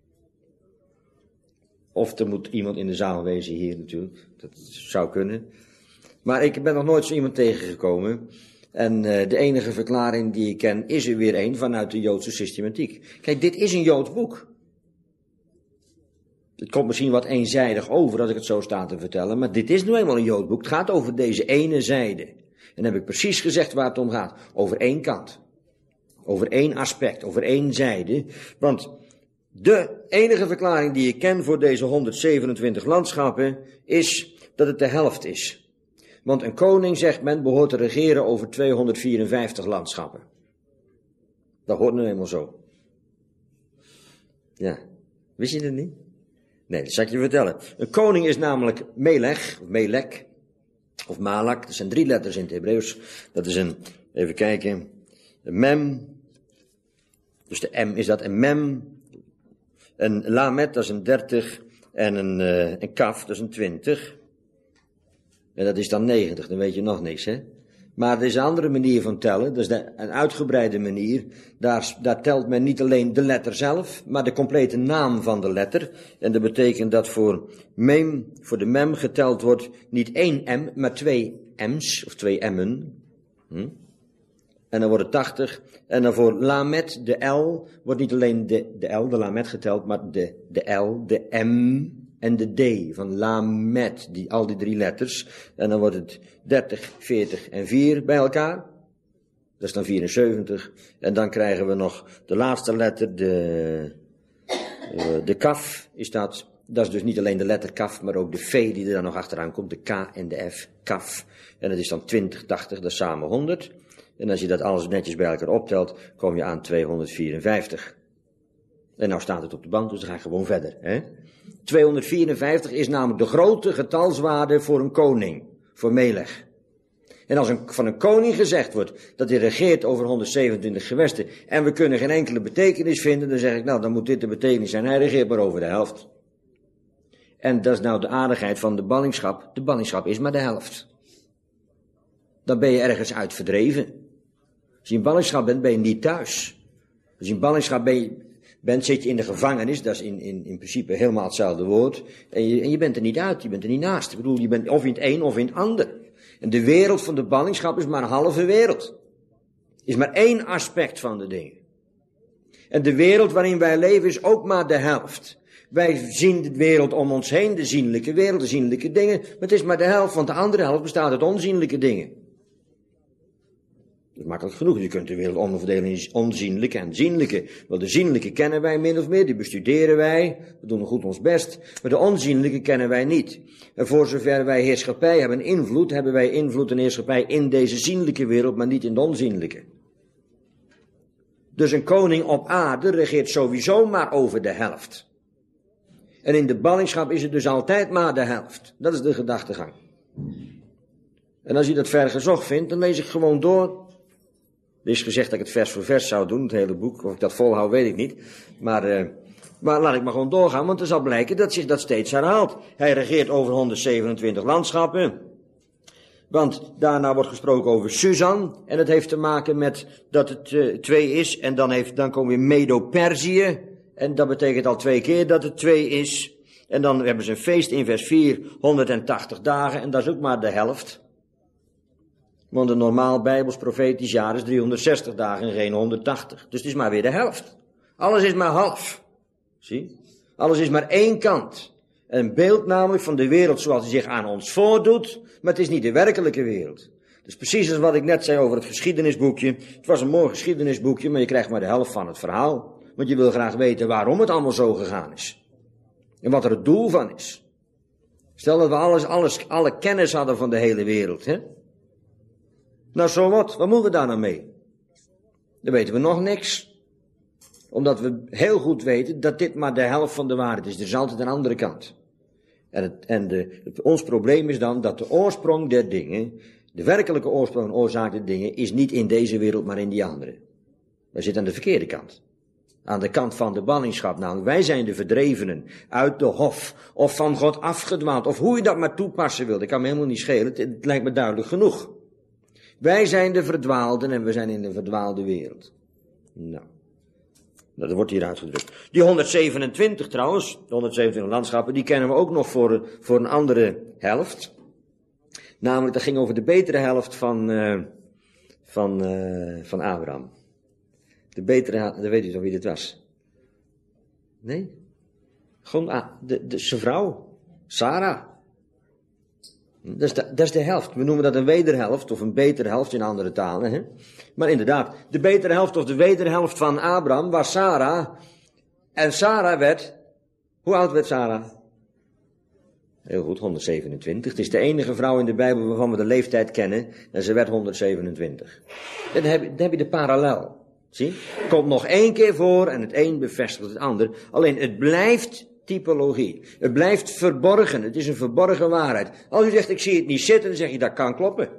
Of er moet iemand in de zaal wezen hier natuurlijk. Dat zou kunnen. Maar ik ben nog nooit zo iemand tegengekomen. En de enige verklaring die ik ken is er weer een vanuit de Joodse systematiek. Kijk, dit is een Joods boek. Het komt misschien wat eenzijdig over als ik het zo sta te vertellen. Maar dit is nu eenmaal een Joods boek. Het gaat over deze ene zijde. En dan heb ik precies gezegd waar het om gaat. Over één kant. Over één aspect. Over één zijde. Want de enige verklaring die ik ken voor deze 127 landschappen is dat het de helft is. Want een koning, zegt men, behoort te regeren over 254 landschappen. Dat hoort nu eenmaal zo. Ja, wist je dat niet? Nee, dat zal ik je vertellen. Een koning is namelijk Melek, of Malak. Dat zijn 3 letters in het Hebreeuws. Dat is even kijken, een mem. Dus de M is dat, een mem. Een lamet, dat is een 30. En een kaf, dat is een 20. En dat is dan 90, dan weet je nog niks, hè. Maar er is een andere manier van tellen, dat is een uitgebreide manier. Daar telt men niet alleen de letter zelf, maar de complete naam van de letter. En dat betekent dat voor de mem geteld wordt niet 1 M, maar 2 M's, of 2 M'en. En dan wordt het 80. En dan voor lamet, de L, wordt niet alleen de L, de lamet geteld, maar de L, de M en de D van lamet, al die 3 letters. En dan wordt het 30, 40 en 4 bij elkaar. Dat is dan 74. En dan krijgen we nog de laatste letter, de kaf, is dat. Dat is dus niet alleen de letter kaf, maar ook de V die er dan nog achteraan komt, de K en de F, kaf. En dat is dan 20, 80, dat is samen 100. En als je dat alles netjes bij elkaar optelt, kom je aan 254. En nou staat het op de bank, dus dan ga ik gewoon verder. Hè? 254 is namelijk de grote getalswaarde voor een koning, voor Melech. En als van een koning gezegd wordt dat hij regeert over 127 gewesten en we kunnen geen enkele betekenis vinden, dan zeg ik, nou, dan moet dit de betekenis zijn. Hij regeert maar over de helft. En dat is nou de aardigheid van de ballingschap. De ballingschap is maar de helft. Dan ben je ergens uit verdreven. Als je in ballingschap bent, ben je niet thuis. Als je in ballingschap bent, zit je in de gevangenis. Dat is in principe helemaal hetzelfde woord. En je bent er niet uit, je bent er niet naast. Ik bedoel, je bent of in het een of in het ander. En de wereld van de ballingschap is maar een halve wereld. Is maar één aspect van de dingen. En de wereld waarin wij leven is ook maar de helft. Wij zien de wereld om ons heen, de zienlijke wereld, de zienlijke dingen. Maar het is maar de helft, want de andere helft bestaat uit onzienlijke dingen. Dat is makkelijk genoeg. Je kunt de wereld onderverdelen in onzienlijke en zienlijke. Wel, de zienlijke kennen wij min of meer, die bestuderen wij. We doen goed ons best. Maar de onzienlijke kennen wij niet. En voor zover wij heerschappij hebben wij invloed en heerschappij in deze zienlijke wereld, maar niet in de onzienlijke. Dus een koning op aarde regeert sowieso maar over de helft. En in de ballingschap is het dus altijd maar de helft. Dat is de gedachtegang. En als je dat ver gezocht vindt, dan lees ik gewoon door. Er is gezegd dat ik het vers voor vers zou doen, het hele boek. Of ik dat volhoud, weet ik niet. Maar laat ik maar gewoon doorgaan, want er zal blijken dat zich dat steeds herhaalt. Hij regeert over 127 landschappen. Want daarna wordt gesproken over Susan. En het heeft te maken met dat het 2 is. En dan komen we Medo-Perzië. En dat betekent al 2 keer dat het 2 is. En dan hebben ze een feest in vers 4, 180 dagen. En dat is ook maar de helft. Want een normaal Bijbels profetisch jaar is 360 dagen en geen 180. Dus het is maar weer de helft. Alles is maar half. Zie? Alles is maar één kant. Een beeld namelijk van de wereld zoals die zich aan ons voordoet. Maar het is niet de werkelijke wereld. Dus precies als wat ik net zei over het geschiedenisboekje. Het was een mooi geschiedenisboekje, maar je krijgt maar de helft van het verhaal. Want je wil graag weten waarom het allemaal zo gegaan is. En wat er het doel van is. Stel dat we alle kennis hadden van de hele wereld. Hè? Nou, zo wat moeten we daar nou mee? Dan weten we nog niks. Omdat we heel goed weten dat dit maar de helft van de waarheid is. Er is altijd een andere kant. Ons probleem is dan dat de oorsprong der dingen, de werkelijke oorsprong en oorzaak der dingen, is niet in deze wereld, maar in die andere. Wij zitten aan de verkeerde kant. Aan de kant van de ballingschap. Nou, wij zijn de verdrevenen uit de hof. Of van God afgedwaald. Of hoe je dat maar toepassen wilt. Ik kan me helemaal niet schelen. Het lijkt me duidelijk genoeg. Wij zijn de verdwaalden en we zijn in de verdwaalde wereld. Nou, dat wordt hier uitgedrukt. Die 127 trouwens, de 127 landschappen, die kennen we ook nog voor een andere helft. Namelijk, dat ging over de betere helft van Abraham. De betere helft, weet u toch wie dit was? Nee? Gewoon zijn vrouw, Sarah. Dat is de helft. We noemen dat een wederhelft of een betere helft in andere talen. Hè? Maar inderdaad, de betere helft of de wederhelft van Abraham was Sarah. En Sarah werd, hoe oud werd Sarah? Heel goed, 127. Het is de enige vrouw in de Bijbel waarvan we de leeftijd kennen. En ze werd 127. Dan heb je de parallel. Zie? Komt nog 1 keer voor en het een bevestigt het ander. Alleen het blijft typologie. Het blijft verborgen. Het is een verborgen waarheid. Als u zegt, ik zie het niet zitten, dan zeg je, dat kan kloppen.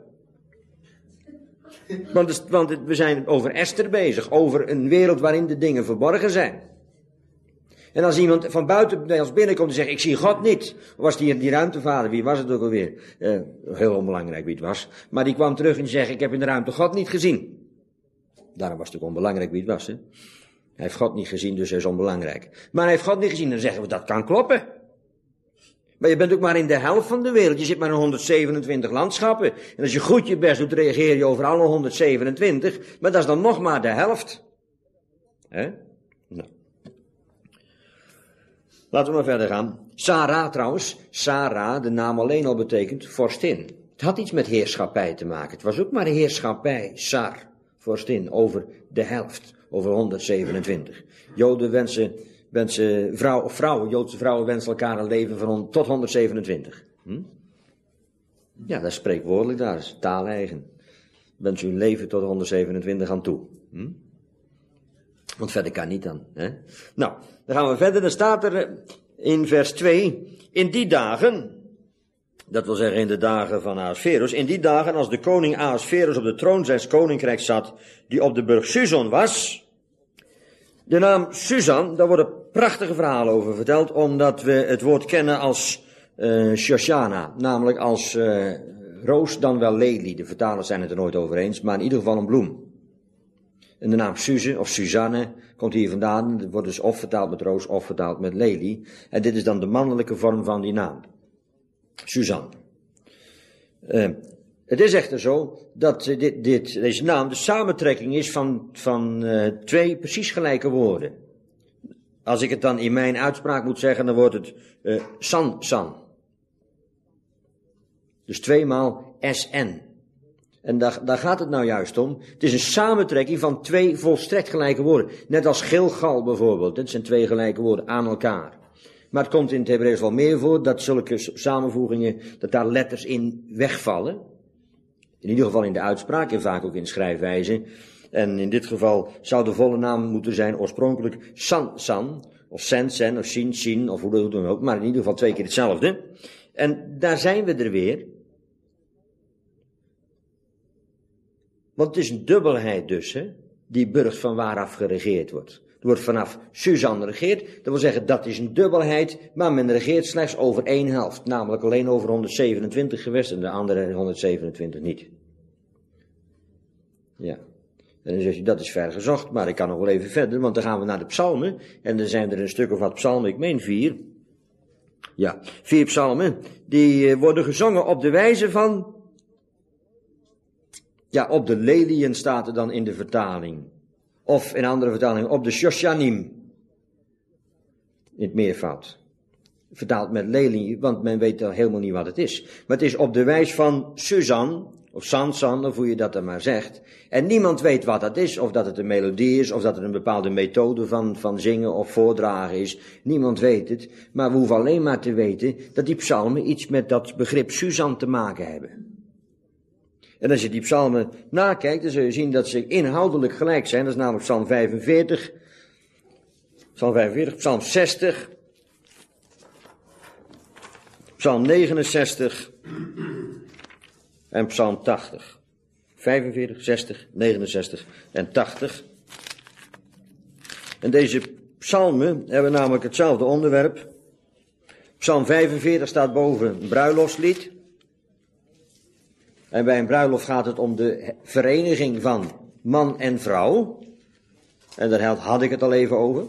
Want we zijn over Esther bezig. Over een wereld waarin de dingen verborgen zijn. En als iemand van buiten bij ons binnenkomt en zegt, ik zie God niet. Was die ruimtevader, wie was het ook alweer? Heel onbelangrijk wie het was. Maar die kwam terug en zegt, ik heb in de ruimte God niet gezien. Daarom was het ook onbelangrijk wie het was. Hè? Hij heeft God niet gezien, dus hij is onbelangrijk. Maar hij heeft God niet gezien, dan zeggen we, dat kan kloppen. Maar je bent ook maar in de helft van de wereld. Je zit maar in 127 landschappen. En als je goed je best doet, reageer je over alle 127. Maar dat is dan nog maar de helft. Hè? Nou. Laten we maar verder gaan. Sarah trouwens. Sarah, de naam alleen al betekent vorstin. Het had iets met heerschappij te maken. Het was ook maar heerschappij. Sar, vorstin, over de helft. Over 127. Joden wensen Joodse vrouwen wensen elkaar een leven van tot 127. Ja, dat is spreekwoordelijk, daar is taaleigen. Wens u een leven tot 127 aan toe. Want verder kan niet dan. Hè? Nou, dan gaan we verder. Dan staat er in vers 2, in die dagen, dat wil zeggen in de dagen van Ahasverus, in die dagen als de koning Ahasverus op de troon zijns koninkrijks zat, die op de burg Susan was. De naam Susan, daar worden prachtige verhalen over verteld, omdat we het woord kennen als Shoshana, namelijk als roos dan wel lelie. De vertalers zijn het er nooit over eens, maar in ieder geval een bloem. En de naam Suze of Suzanne komt hier vandaan. Het wordt dus of vertaald met roos of vertaald met lelie. En dit is dan de mannelijke vorm van die naam. Suzanne. Het is echter zo dat deze naam de samentrekking is van twee precies gelijke woorden. Als ik het dan in mijn uitspraak moet zeggen, dan wordt het San. Dus 2 maal SN. En daar gaat het nou juist om. Het is een samentrekking van 2 volstrekt gelijke woorden. Net als Gilgal bijvoorbeeld. Het zijn 2 gelijke woorden aan elkaar. Maar het komt in het Hebreeuws wel meer voor dat zulke samenvoegingen, dat daar letters in wegvallen. In ieder geval in de uitspraak en vaak ook in de schrijfwijze. En in dit geval zou de volle naam moeten zijn oorspronkelijk San, of Sen, of Sin, of hoe dan ook. Maar in ieder geval 2 keer hetzelfde. En daar zijn we er weer. Want het is een dubbelheid dus, hè, die burcht van waaraf geregeerd wordt. Er wordt vanaf Susan regeerd, dat wil zeggen dat is een dubbelheid, maar men regeert slechts over 1 helft. Namelijk alleen over 127 gewesten en de andere 127 niet. Ja, en dan zeg je dat is ver gezocht, maar ik kan nog wel even verder, want dan gaan we naar de psalmen. En er zijn er een stuk of wat psalmen, ik meen 4. Ja, 4 psalmen, die worden gezongen op de wijze van... Ja, op de lelien staat er dan in de vertaling. Of in andere vertalingen, op de Shoshanim. In het meervoud. Vertaald met lelie, want men weet al helemaal niet wat het is. Maar het is op de wijze van Susan, of Sansan, of hoe je dat dan maar zegt. En niemand weet wat dat is, of dat het een melodie is, of dat het een bepaalde methode van zingen of voordragen is. Niemand weet het, maar we hoeven alleen maar te weten dat die psalmen iets met dat begrip Susan te maken hebben. En als je die psalmen nakijkt, dan zul je zien dat ze inhoudelijk gelijk zijn. Dat is namelijk psalm 45, psalm 60, psalm 69 en psalm 80. 45, 60, 69 en 80. En deze psalmen hebben namelijk hetzelfde onderwerp. Psalm 45 staat boven een bruiloftslied. En bij een bruiloft gaat het om de vereniging van man en vrouw. En daar had ik het al even over.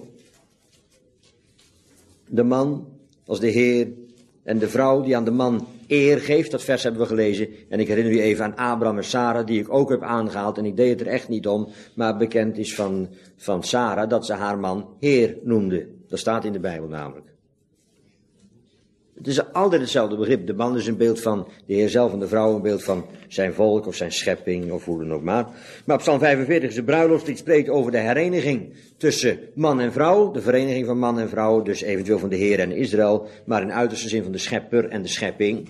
De man als de Heer en de vrouw die aan de man eer geeft. Dat vers hebben we gelezen. En ik herinner u even aan Abraham en Sarah, die ik ook heb aangehaald. En ik deed het er echt niet om, maar bekend is van Sarah dat ze haar man Heer noemde. Dat staat in de Bijbel namelijk. Het is altijd hetzelfde begrip. De man is een beeld van de Heer zelf en de vrouw een beeld van zijn volk of zijn schepping of hoe dan ook maar. Maar op Psalm 45 is de bruiloft die spreekt over de hereniging tussen man en vrouw. De vereniging van man en vrouw, dus eventueel van de Heer en Israël, maar in uiterste zin van de schepper en de schepping.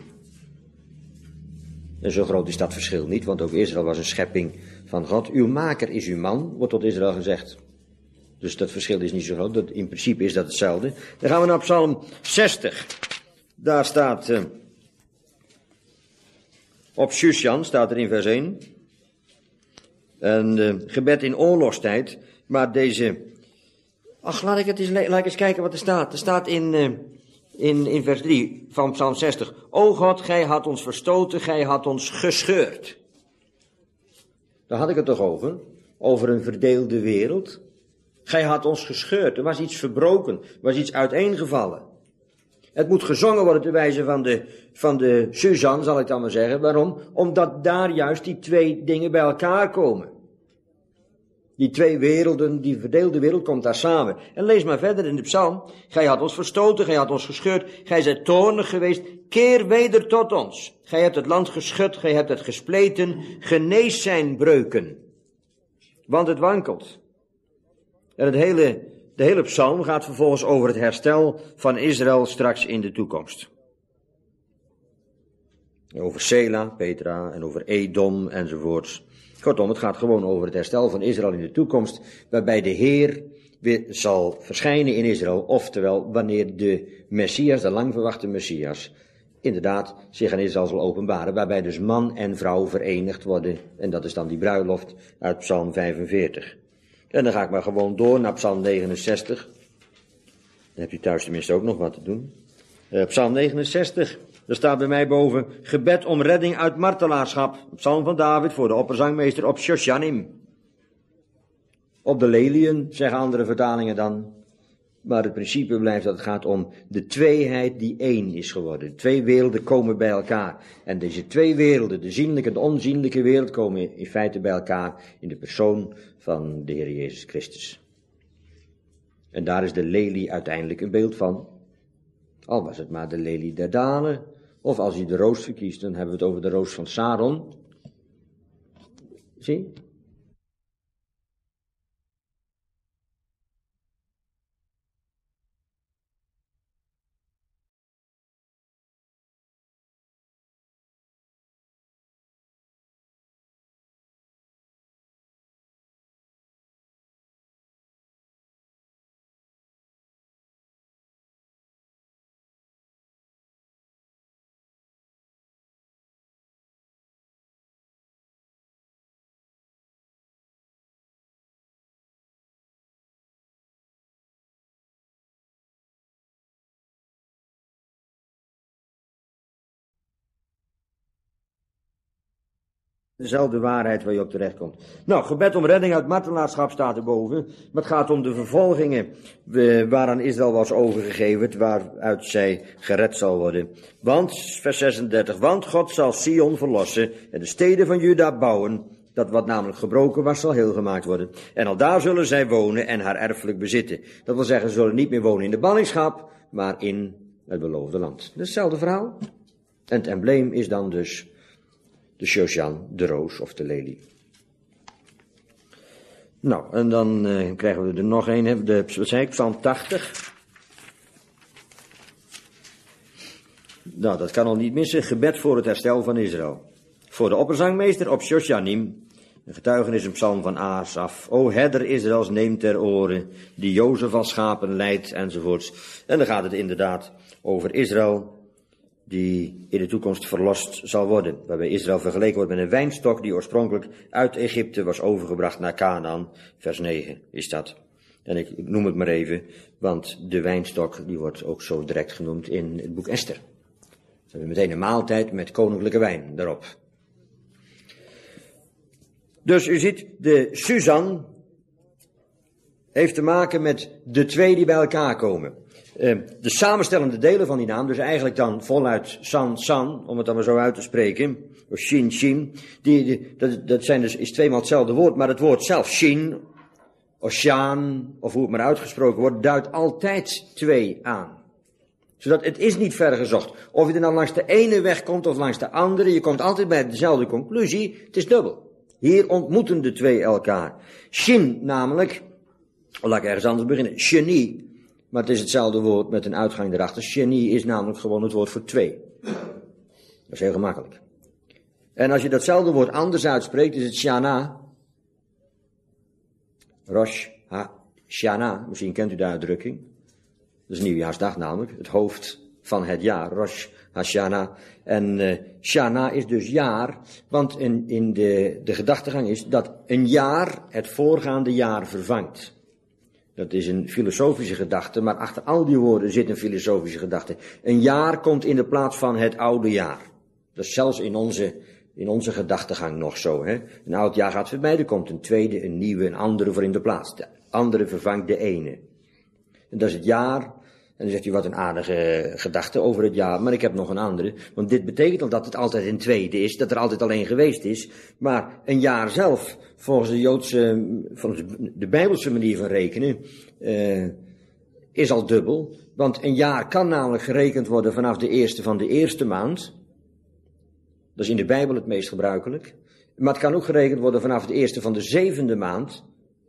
En zo groot is dat verschil niet, want ook Israël was een schepping van God. Uw maker is uw man, wordt tot Israël gezegd. Dus dat verschil is niet zo groot, in principe is dat hetzelfde. Dan gaan we naar Psalm 60. Daar staat, op Shushan staat er in vers 1. En gebed in oorlogstijd. Maar deze, laat ik eens kijken wat er staat. Er staat in vers 3 van Psalm 60. O God, gij had ons verstoten, gij had ons gescheurd. Daar had ik het toch over? Over een verdeelde wereld. Gij had ons gescheurd. Er was iets verbroken, er was iets uiteengevallen. Het moet gezongen worden te wijze van de Suzan, zal ik dan maar zeggen. Waarom? Omdat daar juist die 2 dingen bij elkaar komen. Die 2 werelden, die verdeelde wereld komt daar samen. En lees maar verder in de psalm. Gij had ons verstoten, gij had ons gescheurd, gij zijt toornig geweest, keer weder tot ons. Gij hebt het land geschud, gij hebt het gespleten, genees zijn breuken. Want het wankelt. En de De hele psalm gaat vervolgens over het herstel van Israël straks in de toekomst. Over Sela, Petra en over Edom enzovoorts. Kortom, het gaat gewoon over het herstel van Israël in de toekomst, waarbij de Heer weer zal verschijnen in Israël, oftewel wanneer de Messias, de lang verwachte Messias, inderdaad zich aan Israël zal openbaren, waarbij dus man en vrouw verenigd worden, en dat is dan die bruiloft uit Psalm 45. En dan ga ik maar gewoon door naar Psalm 69. Dan hebt u thuis tenminste ook nog wat te doen. Psalm 69, er staat bij mij boven, gebed om redding uit martelaarschap. Psalm van David voor de opperzangmeester op Shoshanim. Op de leliën, zeggen andere vertalingen dan. Maar het principe blijft dat het gaat om de tweeheid die één is geworden. Twee werelden komen bij elkaar. En deze twee werelden, de zienlijke en de onzienlijke wereld, komen in feite bij elkaar in de persoon van de Heer Jezus Christus. En daar is de lelie uiteindelijk een beeld van. Al was het maar de lelie der Dalen, of als u de roos verkiest, dan hebben we het over de roos van Saron. Zie? Dezelfde waarheid waar je op terecht komt. Nou, gebed om redding uit martelaarschap staat erboven. Maar het gaat om de vervolgingen waaraan Israël was overgegeven, waaruit zij gered zal worden. Want, vers 36, want God zal Sion verlossen en de steden van Juda bouwen. Dat wat namelijk gebroken was, zal heel gemaakt worden. En al daar zullen zij wonen en haar erfelijk bezitten. Dat wil zeggen, ze zullen niet meer wonen in de ballingschap, maar in het beloofde land. Dat is hetzelfde verhaal. En het embleem is dan dus de Shoshan, de roos of de lelie. Nou, en dan krijgen we er nog een. Wat zei ik? Psalm 80. Nou, dat kan al niet missen. Gebed voor het herstel van Israël. Voor de opperzangmeester op Shoshanim. Een getuigenis, een psalm van Asaf. O herder Israëls, neem ter oren, die Jozef als schapen leidt, enzovoorts. En dan gaat het inderdaad over Israël, die in de toekomst verlost zal worden. Waarbij Israël vergeleken wordt met een wijnstok die oorspronkelijk uit Egypte was overgebracht naar Canaan. Vers 9 is dat. En ik noem het maar even, want de wijnstok die wordt ook zo direct genoemd in het boek Esther. We hebben meteen een maaltijd met koninklijke wijn daarop. Dus u ziet, de Susan heeft te maken met de twee die bij elkaar komen. De samenstellende delen van die naam, dus eigenlijk dan voluit San, om het dan maar zo uit te spreken, of Shin, dat zijn dus, is tweemaal hetzelfde woord, maar het woord zelf, Shin, of Shan, of hoe het maar uitgesproken wordt, duidt altijd twee aan. Zodat het is niet ver gezocht. Of je er nou langs de ene weg komt of langs de andere, je komt altijd bij dezelfde conclusie, het is dubbel. Hier ontmoeten de twee elkaar. Shin namelijk, laat ik ergens anders beginnen, Sheni. Maar het is hetzelfde woord met een uitgang erachter. Sheni is namelijk gewoon het woord voor twee. Dat is heel gemakkelijk. En als je datzelfde woord anders uitspreekt, is het Shana. Rosh Hashanah. Misschien kent u de uitdrukking. Dat is nieuwjaarsdag namelijk. Het hoofd van het jaar. Rosh Hashanah. En Shana is dus jaar. Want in de gedachtegang is dat een jaar het voorgaande jaar vervangt. Dat is een filosofische gedachte, maar achter al die woorden zit een filosofische gedachte. Een jaar komt in de plaats van het oude jaar. Dat is zelfs in onze gedachtegang nog zo. Hè? Een oud jaar gaat voorbij, er komt een tweede, een nieuwe, een andere voor in de plaats. De andere vervangt de ene. En dat is het jaar. En dan zegt u, wat een aardige gedachte over het jaar, maar ik heb nog een andere. Want dit betekent al dat het altijd een tweede is, dat er altijd alleen geweest is. Maar een jaar zelf, volgens de Bijbelse manier van rekenen, is al dubbel. Want een jaar kan namelijk gerekend worden vanaf de eerste van de eerste maand. Dat is in de Bijbel het meest gebruikelijk. Maar het kan ook gerekend worden vanaf de eerste van de 7e maand.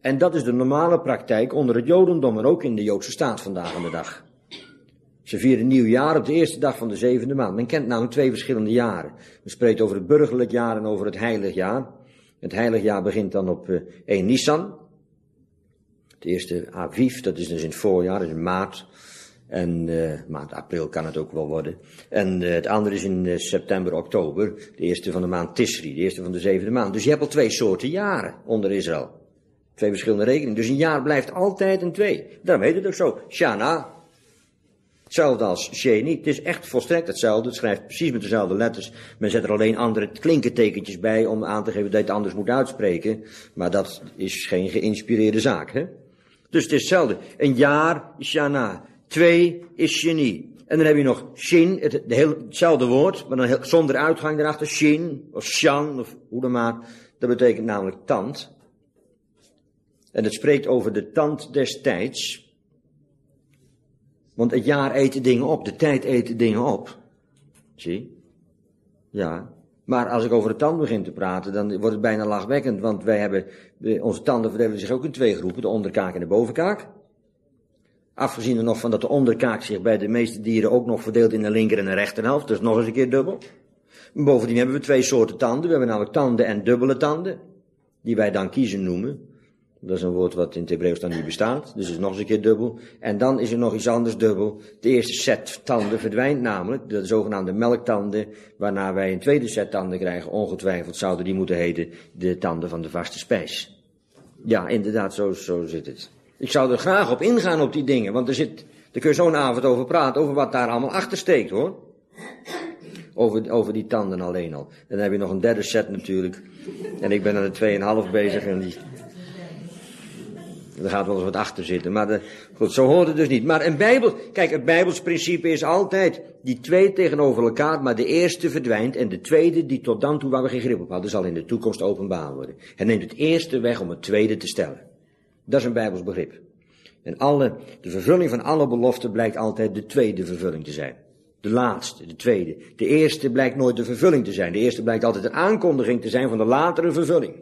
En dat is de normale praktijk onder het Jodendom en ook in de Joodse staat vandaag aan de dag. Ze vieren nieuwjaar op de eerste dag van de 7e maand. Men kent namelijk 2 verschillende jaren. Men spreekt over het burgerlijk jaar en over het heilig jaar. Het heilig jaar begint dan op 1 Nisan. Het eerste Aviv, dat is dus in het voorjaar, dat is in maart. En maand april kan het ook wel worden. En het andere is in september, oktober. De eerste van de maand Tisri, de eerste van de 7e maand. Dus je hebt al 2 soorten jaren onder Israël. 2 verschillende rekeningen. Dus een jaar blijft altijd een 2. Daarom heet het ook zo. Shana. Hetzelfde als Sheni. Het is echt volstrekt hetzelfde. Het schrijft precies met dezelfde letters. Men zet er alleen andere klinkertekentjes bij om aan te geven dat je het anders moet uitspreken. Maar dat is geen geïnspireerde zaak, hè? Dus het is hetzelfde. Een jaar is Shana. 2 is Sheni. En dan heb je nog Shin, hetzelfde woord, maar dan zonder uitgang erachter. Shin, of Shan, of hoe dan maar. Dat betekent namelijk tand. En het spreekt over de tand des tijds. Want het jaar eet de dingen op, de tijd eet de dingen op. Zie? Ja. Maar als ik over de tand begin te praten, dan wordt het bijna lachwekkend. Want wij hebben, onze tanden verdelen zich ook in 2 groepen, de onderkaak en de bovenkaak. Afgezien er nog van dat de onderkaak zich bij de meeste dieren ook nog verdeelt in een linker en een rechterhelft. Dus nog eens een keer dubbel. Bovendien hebben we 2 soorten tanden. We hebben namelijk tanden en dubbele tanden. Die wij dan kiezen noemen. Dat is een woord wat in het Hebreeuws dan niet bestaat. Dus het is nog eens een keer dubbel. En dan is er nog iets anders dubbel. De eerste set tanden verdwijnt namelijk. De zogenaamde melktanden. Waarna wij een tweede set tanden krijgen. Ongetwijfeld zouden die moeten heten de tanden van de vaste spijs. Ja, inderdaad, zo zit het. Ik zou er graag op ingaan op die dingen. Want daar kun je zo'n avond over praten. Over wat daar allemaal achter steekt, hoor. Over die tanden alleen al. En dan heb je nog een derde set natuurlijk. En ik ben aan de 2,5 bezig. En er gaat wel eens wat achter zitten. Maar goed, zo hoort het dus niet. Maar het Bijbels principe is altijd die 2 tegenover elkaar. Maar de eerste verdwijnt. En de tweede, die tot dan toe waar we geen grip op hadden, zal in de toekomst openbaar worden. Hij neemt het eerste weg om het tweede te stellen. Dat is een Bijbels begrip. En de vervulling van alle beloften blijkt altijd de tweede vervulling te zijn. De laatste, de tweede. De eerste blijkt nooit de vervulling te zijn. De eerste blijkt altijd een aankondiging te zijn van de latere vervulling.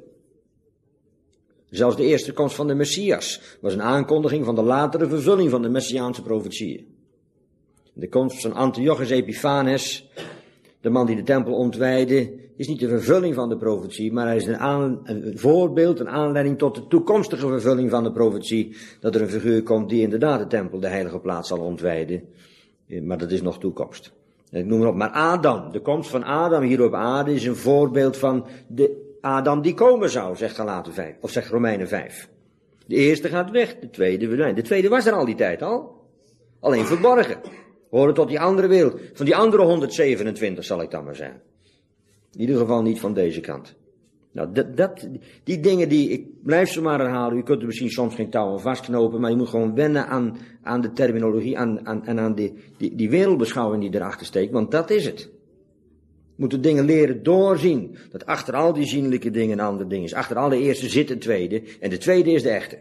Zelfs de eerste komst van de Messias was een aankondiging van de latere vervulling van de Messiaanse profetieën. De komst van Antiochus Epiphanes, de man die de tempel ontwijdde, is niet de vervulling van de profetie, maar hij is een voorbeeld, een aanleiding tot de toekomstige vervulling van de profetie, dat er een figuur komt die inderdaad de tempel, de heilige plaats, zal ontwijden. Maar dat is nog toekomst. En ik noem het op, maar Adam, de komst van Adam hier op aarde is een voorbeeld van de Adam die komen zou, zegt Galaten 5, of zegt Romeinen 5. De eerste gaat weg, de tweede verdwijnt. De tweede was er al die tijd al. Alleen verborgen. Horen tot die andere wereld. Van die andere 127 zal ik dan maar zeggen. In ieder geval niet van deze kant. Nou, die dingen ik blijf ze maar herhalen. U kunt er misschien soms geen touwen vastknopen, maar je moet gewoon wennen aan de terminologie, en aan die wereldbeschouwing die erachter steekt, want dat is het. Je moet de dingen leren doorzien. Dat achter al die zienlijke dingen een ander ding is. Achter alle eerste zit een tweede, en de tweede is de echte.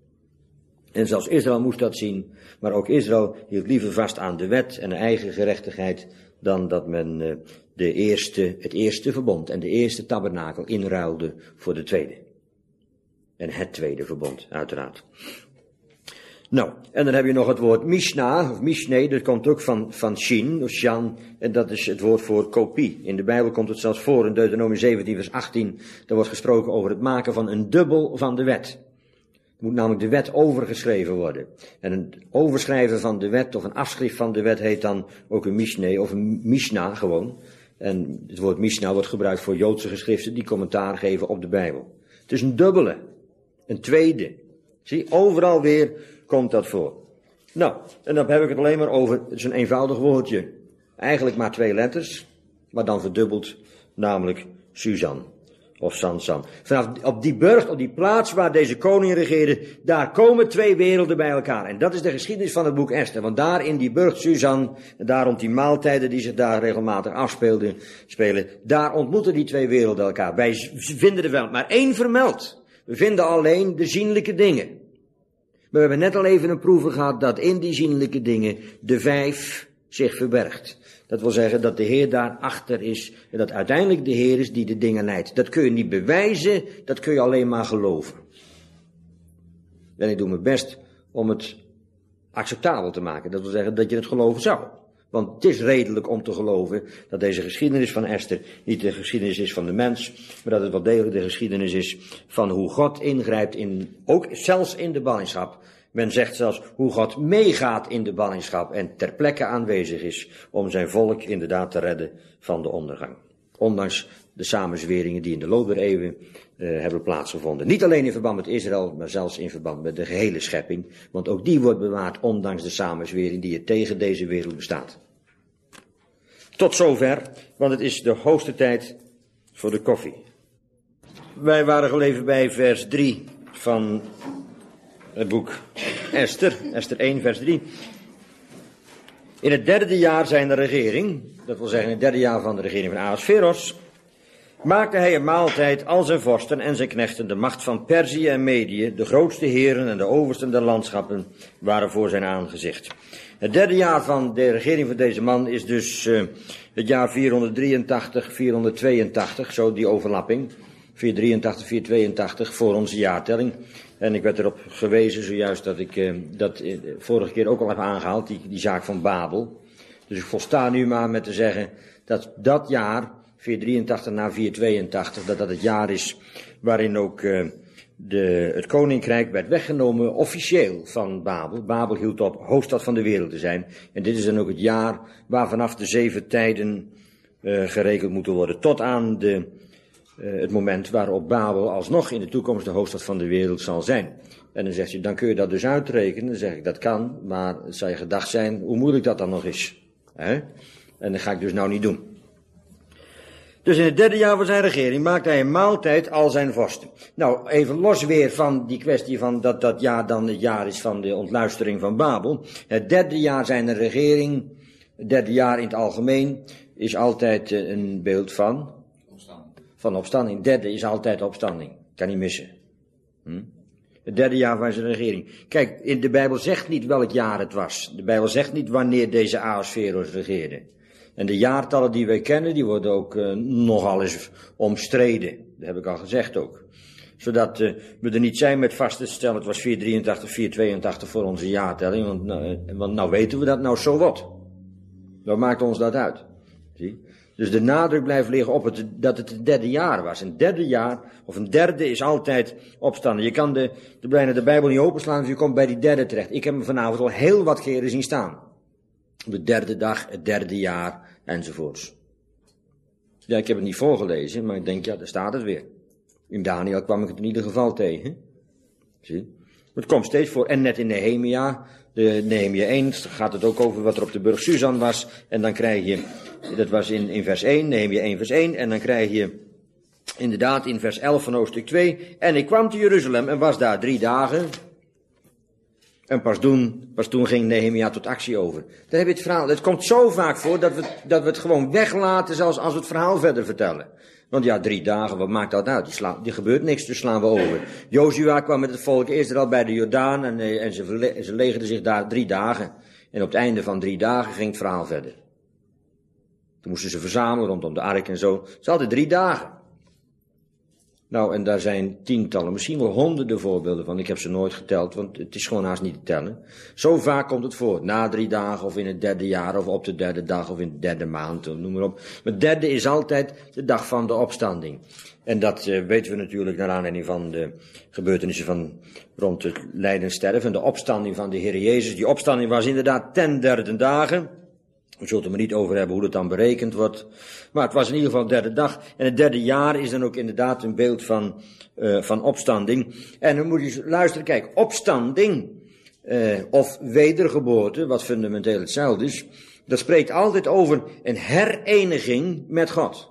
En zelfs Israël moest dat zien, maar ook Israël hield liever vast aan de wet en de eigen gerechtigheid, dan dat men het eerste verbond en de eerste tabernakel inruilde voor de tweede. En het tweede verbond, uiteraard. Nou, en dan heb je nog het woord Mishnah, of Mishneh, dat komt ook van Shin, of Shan, en dat is het woord voor kopie. In de Bijbel komt het zelfs voor, in Deuteronomium 17 vers 18, daar wordt gesproken over het maken van een dubbel van de wet. Er moet namelijk de wet overgeschreven worden. En een overschrijven van de wet, of een afschrift van de wet, heet dan ook een Mishneh, of een Mishnah gewoon. En het woord Mishnah wordt gebruikt voor Joodse geschriften die commentaar geven op de Bijbel. Het is een dubbele, een tweede. Zie, overal weer komt dat voor. Nou, en dan heb ik het alleen maar over, het is een eenvoudig woordje. Eigenlijk maar 2 letters, maar dan verdubbeld, namelijk Suzan. Of Sansan. Op die burcht, op die plaats waar deze koning regeerde, daar komen 2 werelden bij elkaar. En dat is de geschiedenis van het boek Esther. Want daar in die burcht Suzan, en daar rond die maaltijden die zich daar regelmatig afspelen, daar ontmoeten die 2 werelden elkaar. Wij vinden er wel maar 1 vermeld. We vinden alleen de zienlijke dingen. Maar we hebben net al even een proeven gehad dat in die zienlijke dingen de 5 zich verbergt. Dat wil zeggen dat de Heer daarachter is en dat uiteindelijk de Heer is die de dingen leidt. Dat kun je niet bewijzen, dat kun je alleen maar geloven. En ik doe mijn best om het acceptabel te maken. Dat wil zeggen dat je het geloven zou. Want het is redelijk om te geloven dat deze geschiedenis van Esther niet de geschiedenis is van de mens, maar dat het wel degelijk de geschiedenis is van hoe God ingrijpt ook zelfs in de ballingschap. Men zegt zelfs hoe God meegaat in de ballingschap en ter plekke aanwezig is om zijn volk inderdaad te redden van de ondergang. Ondanks de samenzweringen die in de loop der eeuwen hebben plaatsgevonden. Niet alleen in verband met Israël, maar zelfs in verband met de gehele schepping. Want ook die wordt bewaard ondanks de samenzwering die er tegen deze wereld bestaat. Tot zover, want het is de hoogste tijd voor de koffie. Wij waren gebleven bij vers 3 van het boek Esther. Esther 1 vers 3. In het 3e jaar zijn regering, dat wil zeggen in het 3e jaar van de regering van Ahasveros, maakte hij een maaltijd al zijn vorsten en zijn knechten, de macht van Perzië en Medië, de grootste heren en de oversten der landschappen, waren voor zijn aangezicht. Het 3e jaar van de regering van deze man is dus het jaar 483, 482, zo die overlapping. 483, 482 voor onze jaartelling. En ik werd erop gewezen zojuist dat ik dat vorige keer ook al heb aangehaald, die zaak van Babel. Dus ik volsta nu maar met te zeggen dat dat jaar, 483 na 482, dat het jaar is waarin ook het koninkrijk werd weggenomen officieel van Babel. Babel hield op hoofdstad van de wereld te zijn. En dit is dan ook het jaar waar vanaf de 7 tijden gerekend moeten worden. Tot aan het moment waarop Babel alsnog in de toekomst de hoofdstad van de wereld zal zijn. En dan zegt hij, dan kun je dat dus uitrekenen. Dan zeg ik, dat kan, maar het zou je gedacht zijn hoe moeilijk dat dan nog is. Hè? En dat ga ik dus nou niet doen. Dus in het 3e jaar van zijn regering maakte hij een maaltijd al zijn vorsten. Nou, even los weer van die kwestie van dat jaar dan het jaar is van de ontluistering van Babel. Het 3e jaar zijn regering, het 3e jaar in het algemeen, is altijd een beeld van opstanding. Het 3e is altijd opstanding. Kan niet missen. Het 3e jaar van zijn regering. Kijk, de Bijbel zegt niet welk jaar het was. De Bijbel zegt niet wanneer deze Ahasveros regeerde. En de jaartallen die wij kennen, die worden ook nogal eens omstreden. Dat heb ik al gezegd ook. Zodat we er niet zijn met vast te stellen, het was 483, 482 voor onze jaartelling. Want nou weten we dat, nou zo wat. Wat maakt ons dat uit? Zie? Dus de nadruk blijft liggen op dat het 3e jaar was. Een 3e jaar, of een 3e is altijd opstanden. Je kan bijna de Bijbel niet openslaan, dus je komt bij die 3e terecht. Ik heb hem vanavond al heel wat keren zien staan. Op de 3e dag, het 3e jaar, enzovoorts. Ja, ik heb het niet voorgelezen, maar ik denk, ja, daar staat het weer. In Daniel kwam ik het in ieder geval tegen. Zie? Het komt steeds voor, en net in Nehemia, Nehemia 1, gaat het ook over wat er op de burcht Susan was. En dan krijg je, dat was in vers 1, Nehemia 1 vers 1, en dan krijg je inderdaad in vers 11 van hoofdstuk 2, en ik kwam te Jeruzalem en was daar 3 dagen... En pas toen ging Nehemia tot actie over. Dan heb je het verhaal. Het komt zo vaak voor dat we het gewoon weglaten zelfs als we het verhaal verder vertellen. Want ja, 3 dagen, wat maakt dat uit? Die gebeurt niks, dus slaan we over. Jozua kwam met het volk Israël bij de Jordaan en ze legerden zich daar 3 dagen. En op het einde van 3 dagen ging het verhaal verder. Toen moesten ze verzamelen rondom de ark en zo. Ze hadden 3 dagen. Nou, en daar zijn tientallen, misschien wel honderden voorbeelden van. Ik heb ze nooit geteld, want het is gewoon haast niet te tellen. Zo vaak komt het voor. Na 3 dagen, of in het 3e jaar, of op de 3e dag, of in de 3e maand, noem maar op. Maar 3e is altijd de dag van de opstanding. En dat weten we natuurlijk naar aanleiding van de gebeurtenissen van rond het lijden en sterven. En de opstanding van de Heer Jezus. Die opstanding was inderdaad ten 3e dagen. We zullen het er maar niet over hebben hoe dat dan berekend wordt. Maar het was in ieder geval de 3e dag. En het 3e jaar is dan ook inderdaad een beeld van opstanding. En dan moet je luisteren, kijk, opstanding of wedergeboorte, wat fundamenteel hetzelfde is, dat spreekt altijd over een hereniging met God.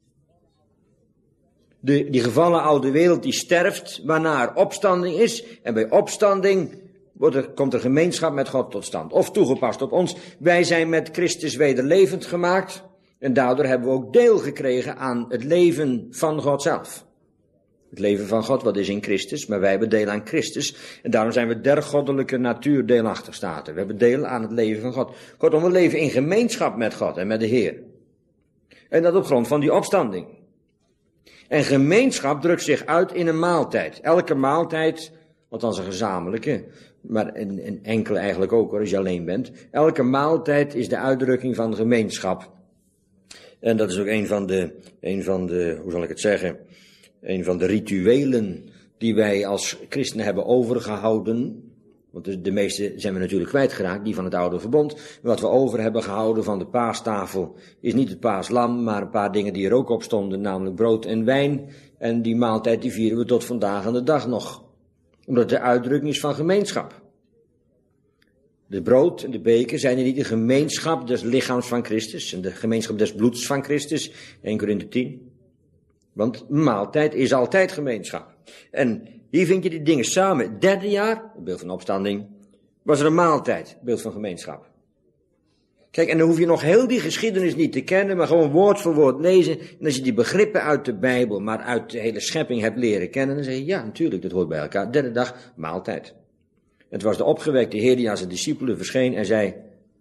Die gevallen oude wereld die sterft, waarna er opstanding is. En bij opstanding komt er gemeenschap met God tot stand. Of toegepast op ons. Wij zijn met Christus wederlevend gemaakt. En daardoor hebben we ook deel gekregen aan het leven van God zelf. Het leven van God, wat is in Christus. Maar wij hebben deel aan Christus. En daarom zijn we der goddelijke natuur deelachtig staten. We hebben deel aan het leven van God. Kortom, we leven in gemeenschap met God en met de Heer. En dat op grond van die opstanding. En gemeenschap drukt zich uit in een maaltijd. Elke maaltijd althans een gezamenlijke, maar een enkele eigenlijk ook hoor, als je alleen bent. Elke maaltijd is de uitdrukking van gemeenschap. En dat is ook een van de, hoe zal ik het zeggen, een van de rituelen die wij als christenen hebben overgehouden. Want de meeste zijn we natuurlijk kwijtgeraakt, die van het oude verbond. Wat we over hebben gehouden van de paastafel is niet het paaslam, maar een paar dingen die er ook op stonden, namelijk brood en wijn. En die maaltijd die vieren we tot vandaag aan de dag nog. Omdat het de uitdrukking is van gemeenschap. De brood en de beker zijn er niet de gemeenschap des lichaams van Christus en de gemeenschap des bloeds van Christus, 1 Korinthe 10. Want maaltijd is altijd gemeenschap. En hier vind je die dingen samen. Het 3e jaar, het beeld van opstanding, was er een maaltijd, het beeld van gemeenschap. Kijk, en dan hoef je nog heel die geschiedenis niet te kennen, maar gewoon woord voor woord lezen. En als je die begrippen uit de Bijbel, maar uit de hele schepping hebt leren kennen, dan zeg je, ja, natuurlijk, dat hoort bij elkaar. 3e dag, maaltijd. Het was de opgewekte Heer die aan zijn discipelen verscheen en zei,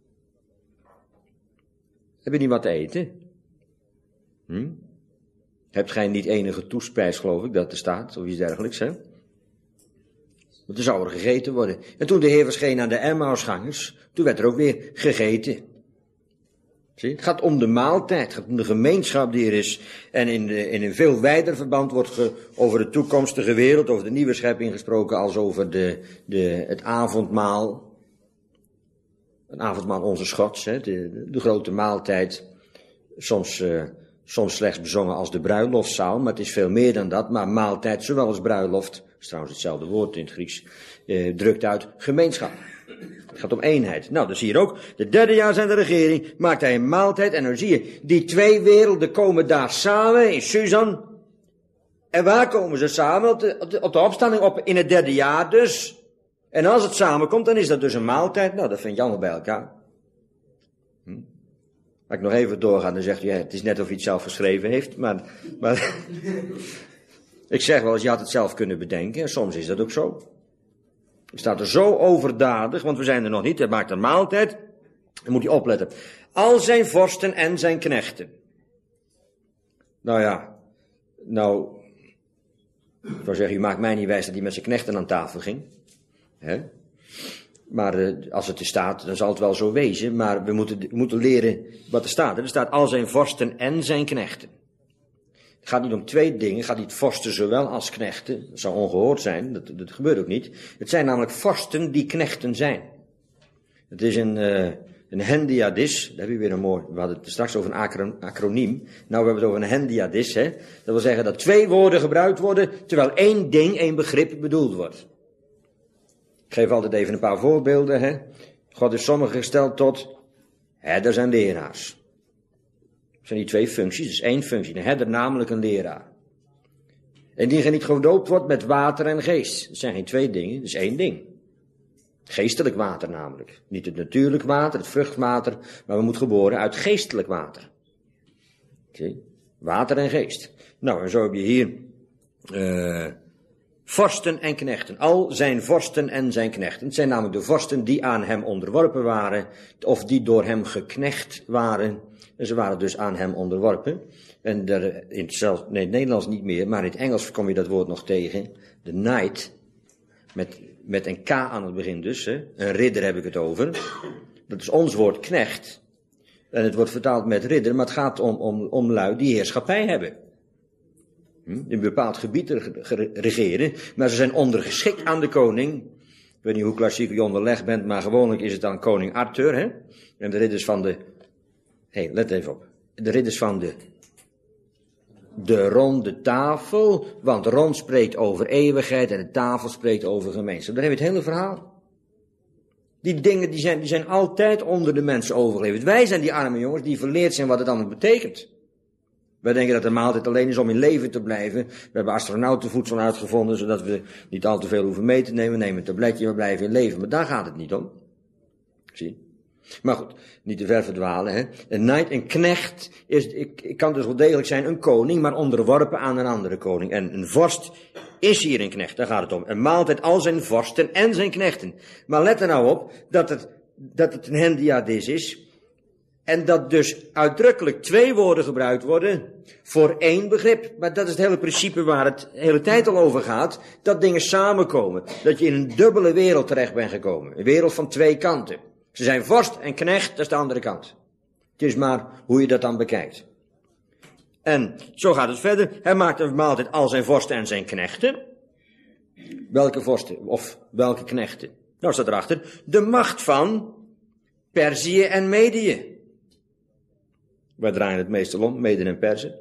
heb je niet wat te eten? Hebt gij niet enige toespijs, geloof ik, dat er staat, of iets dergelijks, hè? Want er zou er gegeten worden. En toen de Heer verscheen aan de Emmausgangers, toen werd er ook weer gegeten. Zie? Het gaat om de maaltijd, het gaat om de gemeenschap die er is. En in een veel wijder verband wordt over de toekomstige wereld, over de nieuwe schepping gesproken, als over het avondmaal. Een avondmaal onze Gods, hè? De grote maaltijd. Soms slechts bezongen als de bruiloftszaal, maar het is veel meer dan dat. Maar maaltijd, zowel als bruiloft, dat is trouwens hetzelfde woord in het Grieks, drukt uit gemeenschap. Het gaat om eenheid. Nou, dat zie je ook. De 3e jaar zijn de regering, maakt hij een maaltijd. En dan zie je, die twee werelden komen daar samen in Susan. En waar komen ze samen? Op de opstanding op in het 3e jaar dus. En als het samenkomt, dan is dat dus een maaltijd. Nou, dat vind je allemaal bij elkaar. Als ik nog even doorga, dan zegt u, ja, het is net of hij het zelf geschreven heeft. Maar ik zeg wel eens, je had het zelf kunnen bedenken. En soms is dat ook zo. Het staat er zo overdadig, want we zijn er nog niet. Hij maakt een maaltijd. Dan moet hij opletten. Al zijn vorsten en zijn knechten. Nou ja, ik zou zeggen, u maakt mij niet wijs dat hij met zijn knechten aan tafel ging. Hè? Maar als het er staat, dan zal het wel zo wezen. Maar we moeten leren wat er staat. Er staat al zijn vorsten en zijn knechten. Het gaat niet om twee dingen. Het gaat niet vorsten zowel als knechten. Dat zou ongehoord zijn. Dat gebeurt ook niet. Het zijn namelijk vorsten die knechten zijn. Het is een hendiadis. Daar heb je weer een mooi. We hadden het straks over een acroniem. Nou, we hebben het over een hendiadis. Hè? Dat wil zeggen dat 2 woorden gebruikt worden, terwijl 1 ding, 1 begrip bedoeld wordt. Ik geef altijd even een paar voorbeelden. Hè? God is sommigen gesteld tot herders en leraars. Dat zijn die 2 functies, dat is 1 functie. Een herder, namelijk een leraar. En die niet gedoopt wordt met water en geest. Dat zijn geen 2 dingen, dat is 1 ding. Geestelijk water namelijk. Niet het natuurlijk water, het vruchtwater, maar we moeten geboren uit geestelijk water. Zie? Water en geest. Nou, en zo heb je hier vorsten en knechten. Al zijn vorsten en zijn knechten. Het zijn namelijk de vorsten die aan hem onderworpen waren, of die door hem geknecht waren. En ze waren dus aan hem onderworpen. En in het Nederlands niet meer, maar in het Engels kom je dat woord nog tegen. De knight, met een K aan het begin dus. Hè. Een ridder heb ik het over. Dat is ons woord knecht. En het wordt vertaald met ridder, maar het gaat om lui die heerschappij hebben. In een bepaald gebied regeren, maar ze zijn ondergeschikt aan de koning. Ik weet niet hoe klassiek je onderlegd bent, maar gewoonlijk is het dan koning Arthur, hè? En de ridders van let even op. De ridders van de ronde tafel, want rond spreekt over eeuwigheid en de tafel spreekt over gemeenschap. Daar heb je het hele verhaal. Die dingen die zijn altijd onder de mensen overgeleverd. Wij zijn die arme jongens die verleerd zijn wat het allemaal betekent. Wij denken dat de maaltijd alleen is om in leven te blijven. We hebben astronautenvoedsel uitgevonden, zodat we niet al te veel hoeven mee te nemen. We nemen een tabletje, we blijven in leven. Maar daar gaat het niet om. Zie. Maar goed, niet te ver verdwalen. Hè? Een knecht kan dus wel degelijk zijn een koning, maar onderworpen aan een andere koning. En een vorst is hier een knecht, daar gaat het om. Een maaltijd al zijn vorsten en zijn knechten. Maar let er nou op dat het een hendiadis is. En dat dus uitdrukkelijk 2 woorden gebruikt worden voor 1 begrip. Maar dat is het hele principe waar het de hele tijd al over gaat. Dat dingen samenkomen. Dat je in een dubbele wereld terecht bent gekomen. Een wereld van 2 kanten. Ze zijn vorst en knecht, dat is de andere kant. Het is maar hoe je dat dan bekijkt. En zo gaat het verder. Hij maakt een maaltijd al zijn vorsten en zijn knechten. Welke vorsten of welke knechten? Nou staat erachter, de macht van Perzië en Medië. Waar draaien het meestal om, Meden en Perzen.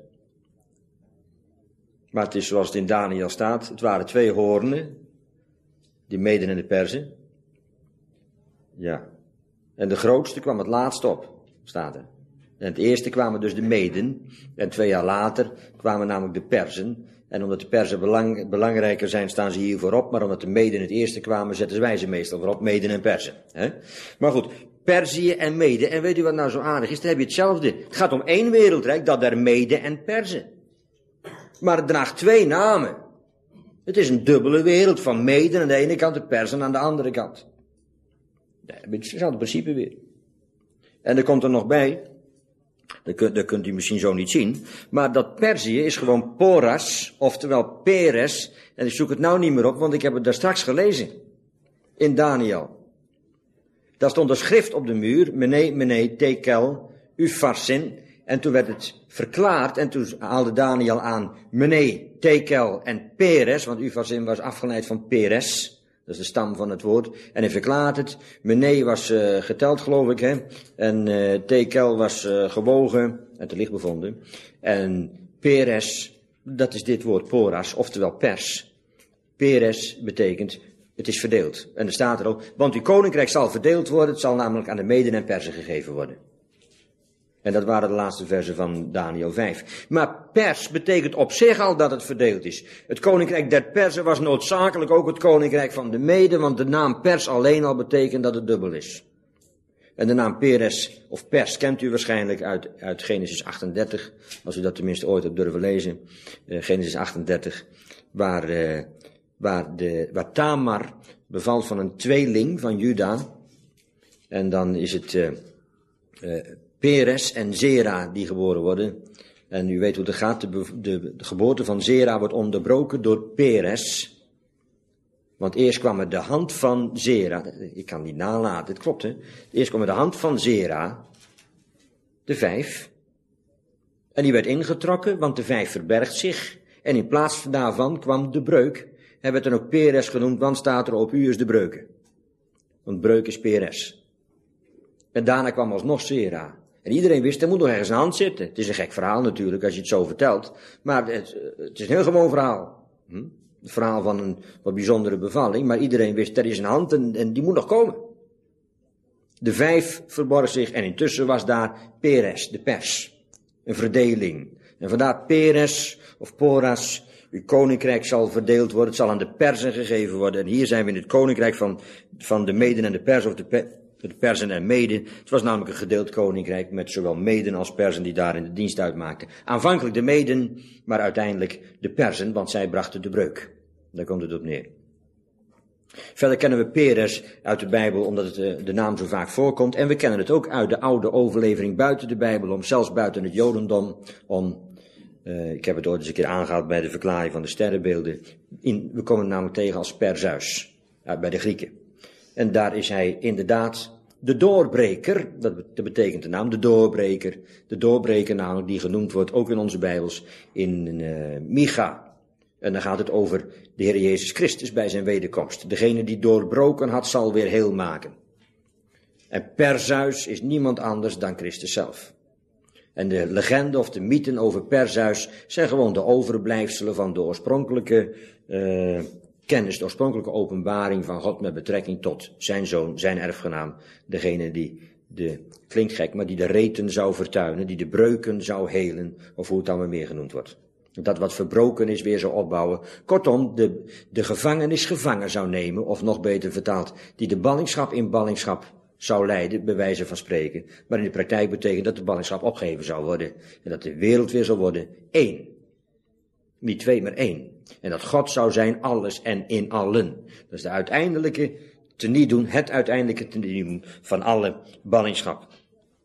Maar het is zoals het in Daniel staat, het waren 2 hoornen, die Meden en de Perzen. Ja. En de grootste kwam het laatst op, staat er. En het eerste kwamen dus de Meden, en 2 jaar later kwamen namelijk de Perzen. En omdat de Perzen belangrijker zijn, staan ze hier voorop. Maar omdat de Meden het eerste kwamen, zetten wij ze meestal voorop. Meden en Perzen. Maar goed, Perzië en Meden. En weet u wat nou zo aardig is? Dan heb je hetzelfde. Het gaat om 1 wereldrijk, dat der Meden en Perzen. Maar het draagt 2 namen. Het is een dubbele wereld van Meden aan de ene kant, de Perzen aan de andere kant. Het is hetzelfde principe weer. En er komt er nog bij, dat kunt u misschien zo niet zien, maar dat Perzië is gewoon Poras, oftewel Peres. En ik zoek het nou niet meer op, want ik heb het daar straks gelezen. In Daniel. Daar stond een schrift op de muur, Mene, Tekel, Upharsin. En toen werd het verklaard en toen haalde Daniel aan Mene, Tekel en Peres, want Upharsin was afgeleid van Peres. Dat is de stam van het woord. En hij verklaart het. Mene was geteld, geloof ik, hè. En Tekel was gewogen en te licht bevonden. En Peres, dat is dit woord, Poras, oftewel pers. Peres betekent, het is verdeeld. En er staat er ook, want uw koninkrijk zal verdeeld worden. Het zal namelijk aan de Meden en Perzen gegeven worden. En dat waren de laatste versen van Daniel 5. Maar pers betekent op zich al dat het verdeeld is. Het koninkrijk der Perzen was noodzakelijk ook het koninkrijk van de Meden, want de naam Pers alleen al betekent dat het dubbel is. En de naam Peres of Pers kent u waarschijnlijk uit Genesis 38, als u dat tenminste ooit hebt durven lezen. Genesis 38, waar Tamar bevalt van een tweeling van Juda. En dan is het Peres en Zera die geboren worden. En u weet hoe het gaat, de geboorte van Zera wordt onderbroken door Peres. Want eerst kwam er de hand van Zera, ik kan niet nalaten, het klopt hè. Eerst kwam er de hand van Zera, de 5. En die werd ingetrokken, want de 5 verbergt zich. En in plaats daarvan kwam de breuk. Hij werd dan ook Peres genoemd, want staat er op u is de breuken. Want breuk is Peres. En daarna kwam alsnog Zera. En iedereen wist, er moet nog ergens een hand zitten. Het is een gek verhaal natuurlijk, als je het zo vertelt. Maar het is een heel gewoon verhaal. Het verhaal van een wat bijzondere bevalling. Maar iedereen wist, er is een hand en die moet nog komen. De 5 verborg zich en intussen was daar Peres, de pers. Een verdeling. En vandaar Peres of Poras. Uw koninkrijk zal verdeeld worden. Het zal aan de Perzen gegeven worden. En hier zijn we in het koninkrijk van de Meden en de Perzen. Of de Perzen en Meden. Het was namelijk een gedeeld koninkrijk met zowel Meden als Perzen die daar in de dienst uitmaakten. Aanvankelijk de Meden, maar uiteindelijk de Perzen, want zij brachten de breuk. Daar komt het op neer. Verder kennen we Peres uit de Bijbel, omdat de naam zo vaak voorkomt. En we kennen het ook uit de oude overlevering buiten de Bijbel, zelfs buiten het Jodendom. Ik heb het ooit eens een keer aangehaald bij de verklaring van de sterrenbeelden. We komen het namelijk tegen als Perzeus, bij de Grieken. En daar is hij inderdaad de doorbreker, dat betekent de naam, de doorbreker. De doorbreker namelijk die genoemd wordt, ook in onze Bijbels, in Micha. En dan gaat het over de Heer Jezus Christus bij zijn wederkomst. Degene die doorbroken had, zal weer heel maken. En Perzeus is niemand anders dan Christus zelf. En de legende of de mythen over Perzeus zijn gewoon de overblijfselen van de oorspronkelijke kennis, de oorspronkelijke openbaring van God met betrekking tot zijn zoon, zijn erfgenaam. Degene die klinkt gek, maar die de reten zou vertuinen, die de breuken zou helen, of hoe het dan maar meer genoemd wordt. Dat wat verbroken is weer zou opbouwen. Kortom, de gevangenis gevangen zou nemen, of nog beter vertaald, die de ballingschap in ballingschap zou leiden, bij wijze van spreken. Maar in de praktijk betekent dat de ballingschap opgeheven zou worden. En dat de wereld weer zou worden één. Niet 2, maar 1. En dat God zou zijn alles en in allen. Dat is de uiteindelijke tenietdoen, het uiteindelijke tenietdoen van alle ballingschap.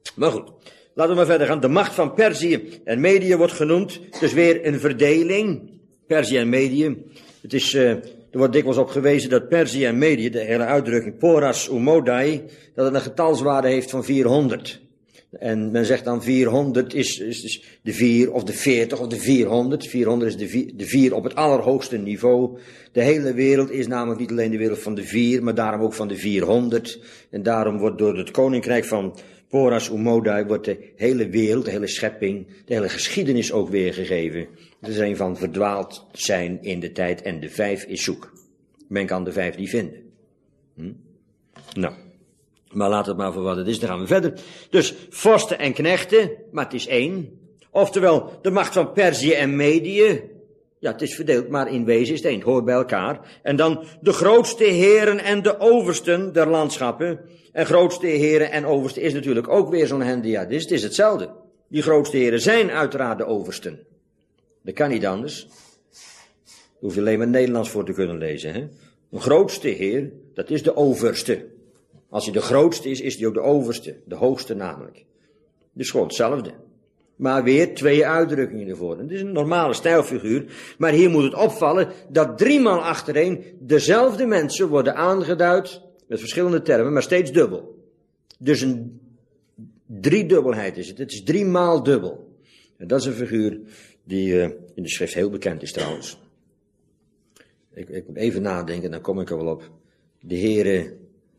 Maar goed, laten we maar verder gaan. De macht van Perzië en Medië wordt genoemd. Dus weer een verdeling. Perzië en Medië. Het is, er wordt dikwijls op gewezen dat Perzië en Medië, de hele uitdrukking Poras Umodai, dat het een getalswaarde heeft van 400. En men zegt dan 400 is de 4 of de 40 of de 400. 400 is de 4 op het allerhoogste niveau. De hele wereld is namelijk niet alleen de wereld van de 4, maar daarom ook van de 400. En daarom wordt door het koninkrijk van Poras Umodai wordt de hele wereld, de hele schepping, de hele geschiedenis ook weergegeven. Het is een van verdwaald zijn in de tijd en de 5 is zoek. Men kan de 5 niet vinden. Nou, maar laat het maar voor wat het is, dan gaan we verder. Dus vorsten en knechten, maar het is 1. Oftewel, de macht van Perzië en Medië. Ja, het is verdeeld, maar in wezen is het 1. Het hoort bij elkaar. En dan de grootste heren en de oversten der landschappen. En grootste heren en oversten is natuurlijk ook weer zo'n hendiadist. Het is hetzelfde. Die grootste heren zijn uiteraard de oversten. Dat kan niet anders. Daar hoef je alleen maar Nederlands voor te kunnen lezen. Hè? Een grootste heer, dat is de overste. Als hij de grootste is, is hij ook de overste. De hoogste namelijk. Dus gewoon hetzelfde. Maar weer 2 uitdrukkingen ervoor. Het is een normale stijlfiguur. Maar hier moet het opvallen dat 3 maal achtereen dezelfde mensen worden aangeduid met verschillende termen, maar steeds dubbel. Dus een driedubbelheid is het. Het is 3 maal dubbel. En dat is een figuur die in de schrift heel bekend is trouwens. Ik moet even nadenken, dan kom ik er wel op. De Heere,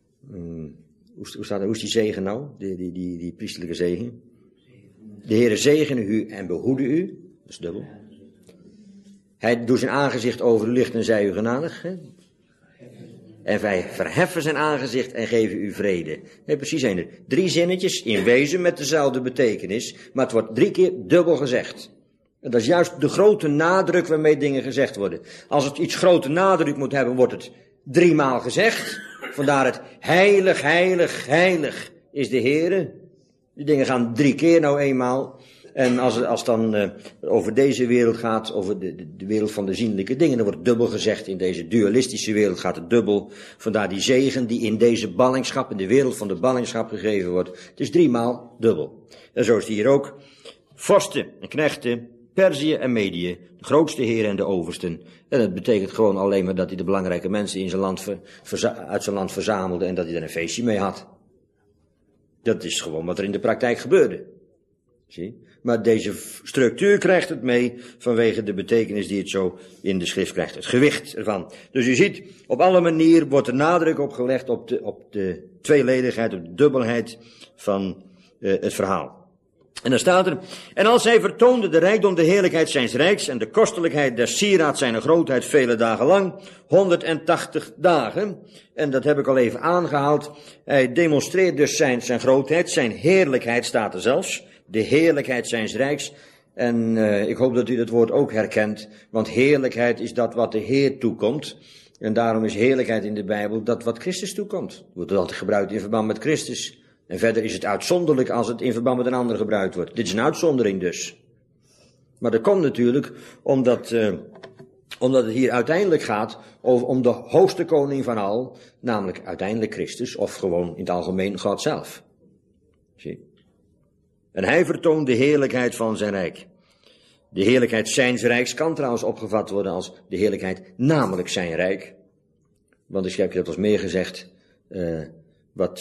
hoe is die zegen nou? Die priesterlijke zegen. De Heere zegene u en behoede u. Dat is dubbel. Hij doet zijn aangezicht over u licht en zij u genadig. Hè? En wij verheffen zijn aangezicht en geven u vrede. Nee, precies zijn er 3 zinnetjes in wezen met dezelfde betekenis. Maar het wordt 3 keer dubbel gezegd. En dat is juist de grote nadruk waarmee dingen gezegd worden. Als het iets grote nadruk moet hebben, wordt het 3 maal gezegd. Vandaar het heilig, heilig, heilig is de Heere. Die dingen gaan 3 keer nou eenmaal. En als het dan over deze wereld gaat, over de wereld van de zienlijke dingen, dan wordt het dubbel gezegd. In deze dualistische wereld gaat het dubbel. Vandaar die zegen die in deze ballingschap, in de wereld van de ballingschap gegeven wordt. Het is 3 maal dubbel. En zo is het hier ook. Vorsten en knechten, Perzië en Medië, de grootste heren en de oversten. En dat betekent gewoon alleen maar dat hij de belangrijke mensen in zijn land uit zijn land verzamelde en dat hij er een feestje mee had. Dat is gewoon wat er in de praktijk gebeurde. Zie? Maar deze structuur krijgt het mee vanwege de betekenis die het zo in de schrift krijgt. Het gewicht ervan. Dus u ziet, op alle manieren wordt de nadruk opgelegd op de tweeledigheid, op de dubbelheid van het verhaal. En dan staat er, en als hij vertoonde de rijkdom, de heerlijkheid zijns rijks en de kostelijkheid der sieraad zijner grootheid vele dagen lang, 180 dagen. En dat heb ik al even aangehaald. Hij demonstreert dus zijn grootheid, zijn heerlijkheid staat er zelfs. De heerlijkheid zijns rijks. En ik hoop dat u dat woord ook herkent, want heerlijkheid is dat wat de Heer toekomt. En daarom is heerlijkheid in de Bijbel dat wat Christus toekomt. Wordt het altijd gebruikt in verband met Christus. En verder is het uitzonderlijk als het in verband met een ander gebruikt wordt. Dit is een uitzondering dus. Maar dat komt natuurlijk omdat het hier uiteindelijk gaat om de hoogste koning van al, namelijk uiteindelijk Christus, of gewoon in het algemeen God zelf. Zie? En hij vertoont de heerlijkheid van zijn rijk. De heerlijkheid zijns rijks kan trouwens opgevat worden als de heerlijkheid namelijk zijn rijk. Want ik heb je dat al meer gezegd, wat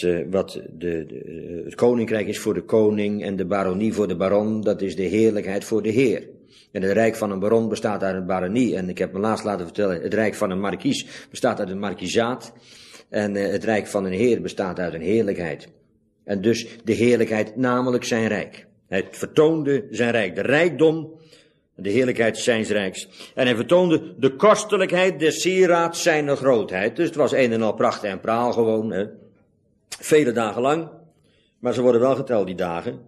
het koninkrijk is voor de koning en de baronie voor de baron, dat is de heerlijkheid voor de heer. En het rijk van een baron bestaat uit een baronie. En ik heb me laatst laten vertellen, het rijk van een markies bestaat uit een markiezaat. En het rijk van een heer bestaat uit een heerlijkheid. En dus de heerlijkheid namelijk zijn rijk. Hij vertoonde zijn rijk, de rijkdom, de heerlijkheid zijns rijks. En hij vertoonde de kostelijkheid der sieraad zijner grootheid. Dus het was een en al pracht en praal gewoon, hè. Vele dagen lang. Maar ze worden wel geteld, die dagen.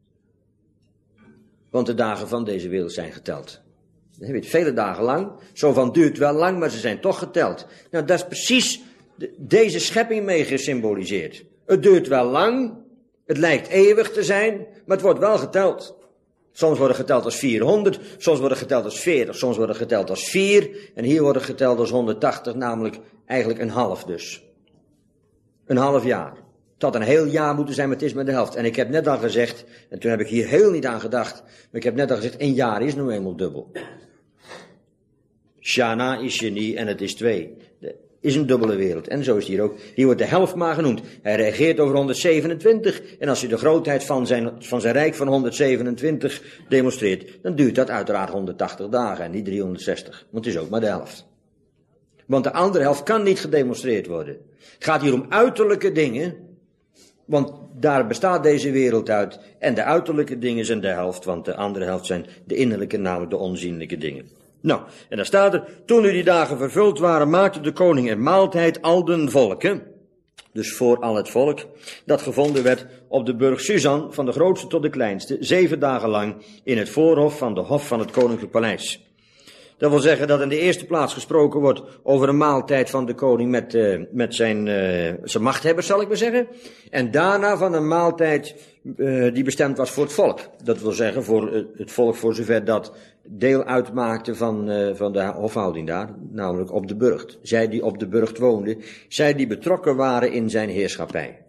Want de dagen van deze wereld zijn geteld. Dan heb je het vele dagen lang. Zo van duurt wel lang, maar ze zijn toch geteld. Nou, dat is precies deze schepping mee gesymboliseerd. Het duurt wel lang. Het lijkt eeuwig te zijn, maar het wordt wel geteld. Soms worden geteld als 400, soms worden geteld als 40, soms worden geteld als 4. En hier worden geteld als 180, namelijk eigenlijk een half dus. Een half jaar. Het had een heel jaar moeten zijn, maar het is maar de helft. En ik heb net al gezegd, en toen heb ik hier heel niet aan gedacht, maar ik heb net al gezegd, een jaar is nou eenmaal dubbel. Shana is Sheni en het is 2. Is een dubbele wereld. En zo is het hier ook. Hier wordt de helft maar genoemd. Hij regeert over 127. En als hij de grootheid van zijn rijk van 127 demonstreert, dan duurt dat uiteraard 180 dagen en niet 360. Want het is ook maar de helft. Want de andere helft kan niet gedemonstreerd worden. Het gaat hier om uiterlijke dingen. Want daar bestaat deze wereld uit. En de uiterlijke dingen zijn de helft. Want de andere helft zijn de innerlijke, namelijk de onzienlijke dingen. Nou, en dan staat er, toen nu die dagen vervuld waren, maakte de koning een maaltijd al den volken, dus voor al het volk, dat gevonden werd op de burcht Susan, van de grootste tot de kleinste, 7 dagen lang, in het voorhof van de hof van het koninklijk paleis. Dat wil zeggen dat in de eerste plaats gesproken wordt over een maaltijd van de koning met zijn machthebbers, zal ik maar zeggen. En daarna van een maaltijd die bestemd was voor het volk. Dat wil zeggen voor het volk voor zover dat deel uitmaakte van de hofhouding daar, namelijk op de burcht. Zij die op de burcht woonden, zij die betrokken waren in zijn heerschappij.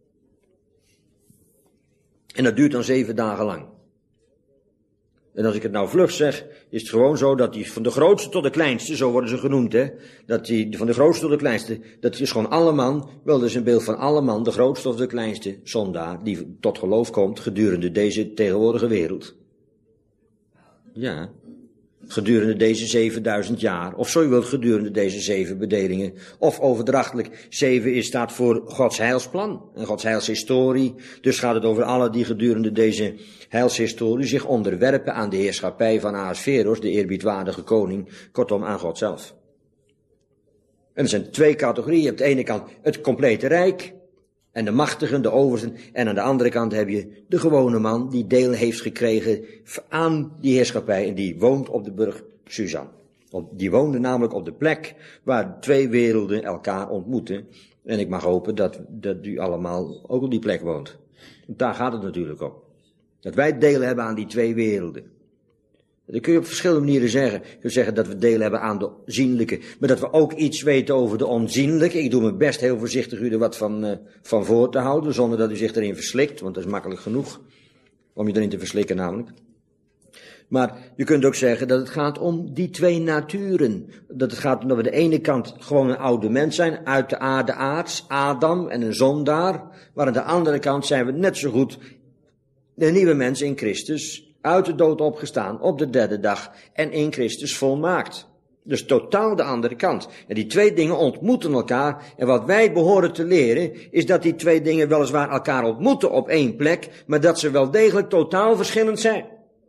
En dat duurt dan 7 dagen lang. En als ik het nou vlug zeg, is het gewoon zo dat die van de grootste tot de kleinste, zo worden ze genoemd, hè. Dat die van de grootste tot de kleinste, dat is gewoon alle man, wel dus een beeld van alle man, de grootste of de kleinste zondaar, die tot geloof komt gedurende deze tegenwoordige wereld. Ja, gedurende deze 7000 jaar, of zo je wilt, gedurende deze 7 bedelingen, of overdrachtelijk, 7 staat voor Gods heilsplan en Gods heilshistorie, dus gaat het over alle die gedurende deze heilshistorie zich onderwerpen aan de heerschappij van Ahasveros, de eerbiedwaardige koning, kortom aan God zelf. En er zijn 2 categorieën, op de ene kant het complete rijk, en de machtigen, de oversten, en aan de andere kant heb je de gewone man die deel heeft gekregen aan die heerschappij en die woont op de burcht Susan. Die woonde namelijk op de plek waar 2 werelden elkaar ontmoeten. En ik mag hopen dat u allemaal ook op die plek woont. Want daar gaat het natuurlijk om. Dat wij deel hebben aan die 2 werelden. Dat kun je op verschillende manieren zeggen. Je kunt zeggen dat we deel hebben aan de zienlijke, maar dat we ook iets weten over de onzienlijke. Ik doe mijn best heel voorzichtig u er wat van voor te houden, zonder dat u zich erin verslikt, want dat is makkelijk genoeg om je erin te verslikken namelijk. Maar je kunt ook zeggen dat het gaat om die 2 naturen. Dat het gaat om dat we de ene kant gewoon een oude mens zijn, uit de aarde aards, Adam en een zondaar. Maar aan de andere kant zijn we net zo goed de nieuwe mens in Christus, uit de dood opgestaan op de 3e dag en in Christus volmaakt. Dus totaal de andere kant. En die 2 dingen ontmoeten elkaar. En wat wij behoren te leren is dat die 2 dingen weliswaar elkaar ontmoeten op 1 plek, maar dat ze wel degelijk totaal verschillend zijn.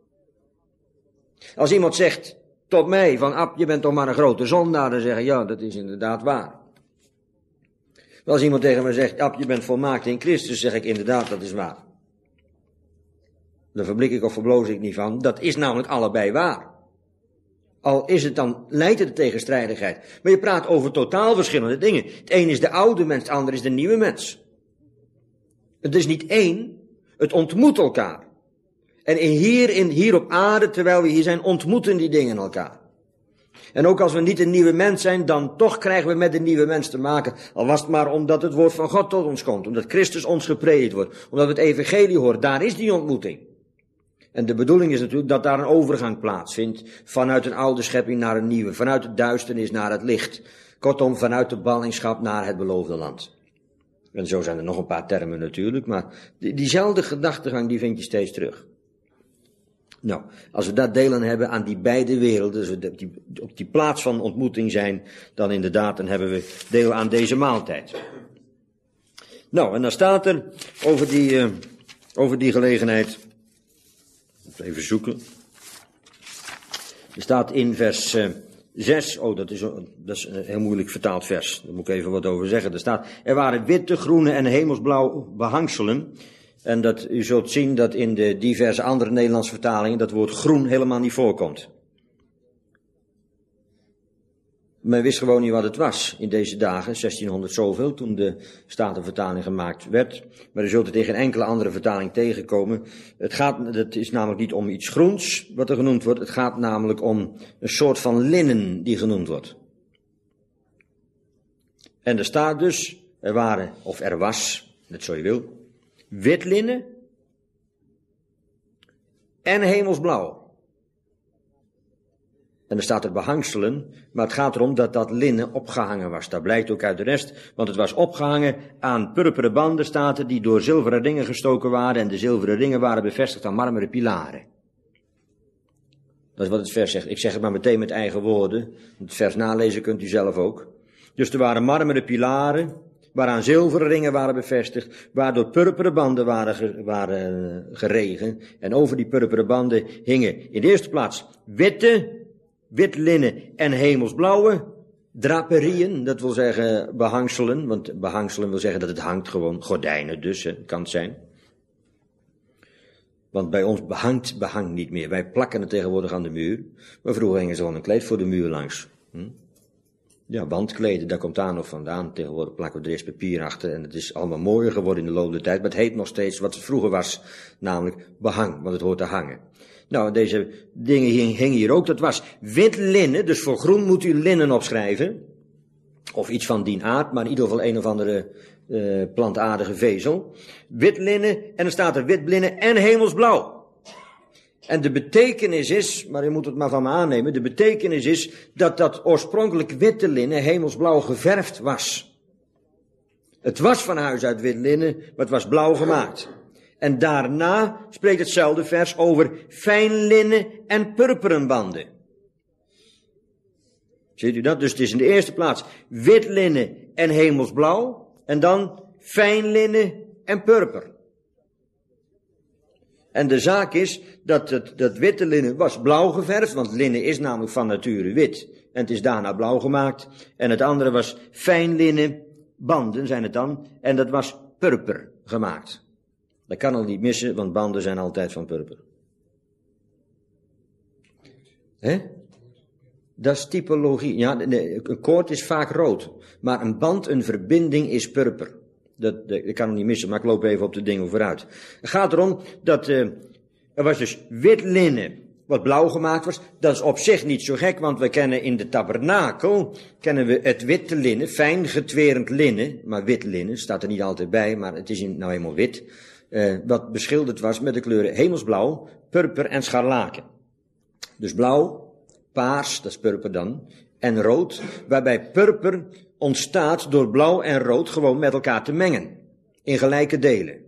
Als iemand zegt tot mij van, Ab, je bent toch maar een grote zondaar, dan zeg ik, ja, dat is inderdaad waar. Maar als iemand tegen mij zegt, Ab, je bent volmaakt in Christus, zeg ik inderdaad, dat is waar. Daar verblik ik of verbloos ik niet van. Dat is namelijk allebei waar. Al is het dan, leidt het de tegenstrijdigheid. Maar je praat over totaal verschillende dingen. Het een is de oude mens, het ander is de nieuwe mens. Het is niet één, het ontmoet elkaar. En hier op aarde, terwijl we hier zijn, ontmoeten die dingen elkaar. En ook als we niet een nieuwe mens zijn, dan toch krijgen we met een nieuwe mens te maken. Al was het maar omdat het woord van God tot ons komt. Omdat Christus ons gepredikt wordt. Omdat we het evangelie horen. Daar is die ontmoeting. En de bedoeling is natuurlijk dat daar een overgang plaatsvindt. Vanuit een oude schepping naar een nieuwe. Vanuit de duisternis naar het licht. Kortom, vanuit de ballingschap naar het beloofde land. En zo zijn er nog een paar termen natuurlijk. Maar diezelfde gedachtegang die vind je steeds terug. Nou, als we dat delen hebben aan die beide werelden, dus we op die plaats van ontmoeting zijn, dan inderdaad, dan hebben we deel aan deze maaltijd. Nou, en dan staat er over die gelegenheid, even zoeken, er staat in vers 6, dat is een heel moeilijk vertaald vers, daar moet ik even wat over zeggen. Er staat, er waren witte, groene en hemelsblauw behangselen. En dat u zult zien dat in de diverse andere Nederlandse vertalingen dat woord groen helemaal niet voorkomt. Men wist gewoon niet wat het was in deze dagen, 1600 zoveel, toen de Statenvertaling gemaakt werd. Maar u zult het in geen enkele andere vertaling tegenkomen. Het is namelijk niet om iets groens wat er genoemd wordt. Het gaat namelijk om een soort van linnen die genoemd wordt. En er staat dus, er was net zo je wil, wit linnen en hemelsblauw. En er staat er behangselen, maar het gaat erom dat dat linnen opgehangen was. Dat blijkt ook uit de rest, want het was opgehangen aan purperen banden, staat er, die door zilveren ringen gestoken waren. En de zilveren ringen waren bevestigd aan marmeren pilaren. Dat is wat het vers zegt. Ik zeg het maar meteen met eigen woorden. Het vers nalezen kunt u zelf ook. Dus er waren marmeren pilaren, waaraan zilveren ringen waren bevestigd, waardoor purperen banden waren geregen. En over die purperen banden hingen in de eerste plaats wit linnen en hemelsblauwe draperieën, dat wil zeggen behangselen, want behangselen wil zeggen dat het hangt gewoon, gordijnen dus, kan het zijn. Want bij ons behangt niet meer, wij plakken het tegenwoordig aan de muur, maar vroeger hingen ze gewoon een kleed voor de muur langs. Ja, wandkleden, daar komt daar nog vandaan. Tegenwoordig plakken we er eerst papier achter en het is allemaal mooier geworden in de loop der tijd, maar het heet nog steeds wat het vroeger was, namelijk behang, want het hoort te hangen. Nou, deze dingen hingen hier ook, dat was wit linnen, dus voor groen moet u linnen opschrijven, of iets van dien aard, maar in ieder geval een of andere plantaardige vezel. Wit linnen, en dan staat er wit linnen en hemelsblauw. En de betekenis is, maar u moet het maar van me aannemen, de betekenis is dat dat oorspronkelijk witte linnen hemelsblauw geverfd was. Het was van huis uit wit linnen, maar het was blauw gemaakt. En daarna spreekt hetzelfde vers over fijn linnen en purperen banden. Ziet u dat? Dus het is in de eerste plaats wit linnen en hemelsblauw. En dan fijn linnen en purper. En de zaak is dat witte linnen was blauw geverfd, want linnen is namelijk van nature wit. En het is daarna blauw gemaakt. En het andere was fijn linnen banden zijn het dan. En dat was purper gemaakt. Dat kan al niet missen, want banden zijn altijd van purper. Hè? Dat is typologie. Ja, een koord is vaak rood. Maar een band, een verbinding is purper. Dat kan al niet missen, maar ik loop even op de dingen vooruit. Het gaat erom dat er was dus wit linnen wat blauw gemaakt was. Dat is op zich niet zo gek, want we kennen in de tabernakel we het witte linnen, fijn getwerend linnen. Maar wit linnen staat er niet altijd bij, maar het is nou eenmaal wit. Wat beschilderd was met de kleuren hemelsblauw, purper en scharlaken. Dus blauw, paars, dat is purper dan, en rood, waarbij purper ontstaat door blauw en rood gewoon met elkaar te mengen, in gelijke delen.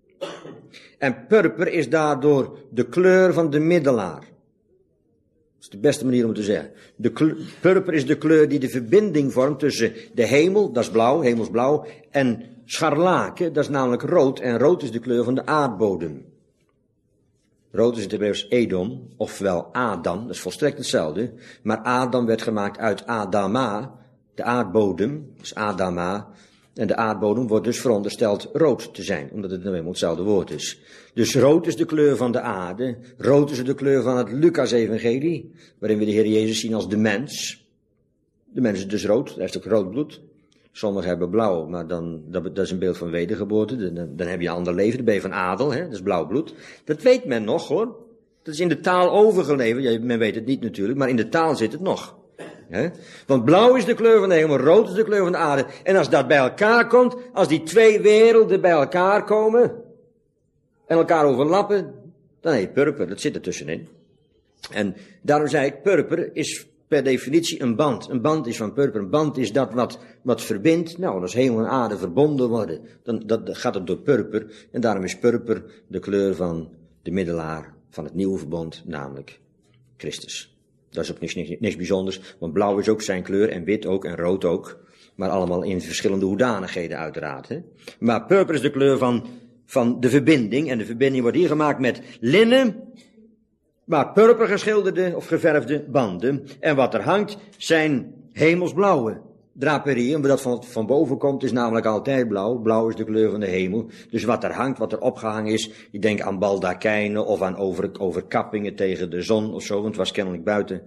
En purper is daardoor de kleur van de middelaar. Dat is de beste manier om het te zeggen. Purper is de kleur die de verbinding vormt tussen de hemel, dat is blauw, hemelsblauw, en scharlaken, dat is namelijk rood, en rood is de kleur van de aardbodem. Rood is in het Hebreeuws Edom, ofwel Adam, dat is volstrekt hetzelfde, maar Adam werd gemaakt uit Adama, de aardbodem, dus Adama, en de aardbodem wordt dus verondersteld rood te zijn, omdat het nou eenmaal hetzelfde woord is. Dus rood is de kleur van de aarde, rood is de kleur van het Lucas-evangelie, waarin we de Heer Jezus zien als de mens. De mens is dus rood, hij heeft ook rood bloed. Sommigen hebben blauw, maar dat is een beeld van wedergeboorte. Dan heb je een ander leven, dan ben je van adel, hè? Dat is blauw bloed. Dat weet men nog, hoor. Dat is in de taal overgeleverd. Ja, men weet het niet natuurlijk, maar in de taal zit het nog. Hè? Want blauw is de kleur van de hemel, rood is de kleur van de aarde. En als dat bij elkaar komt, als die twee werelden bij elkaar komen en elkaar overlappen, dan heet purper. Dat zit er tussenin. En daarom zei ik, purper is per definitie een band. Een band is van purper. Een band is dat wat verbindt. Nou, als hemel en aarde verbonden worden, dan gaat het door purper. En daarom is purper de kleur van de middelaar van het nieuwe verbond, namelijk Christus. Dat is ook niks bijzonders, want blauw is ook zijn kleur en wit ook en rood ook. Maar allemaal in verschillende hoedanigheden uiteraard. Hè? Maar purper is de kleur van de verbinding. En de verbinding wordt hier gemaakt met linnen, maar purper geschilderde of geverfde banden. En wat er hangt zijn hemelsblauwe draperieën. Wat van boven komt is namelijk altijd blauw. Blauw is de kleur van de hemel. Dus wat er hangt, wat er opgehangen is. Ik denk aan baldakijnen of aan overkappingen tegen de zon of zo. Want het was kennelijk buiten.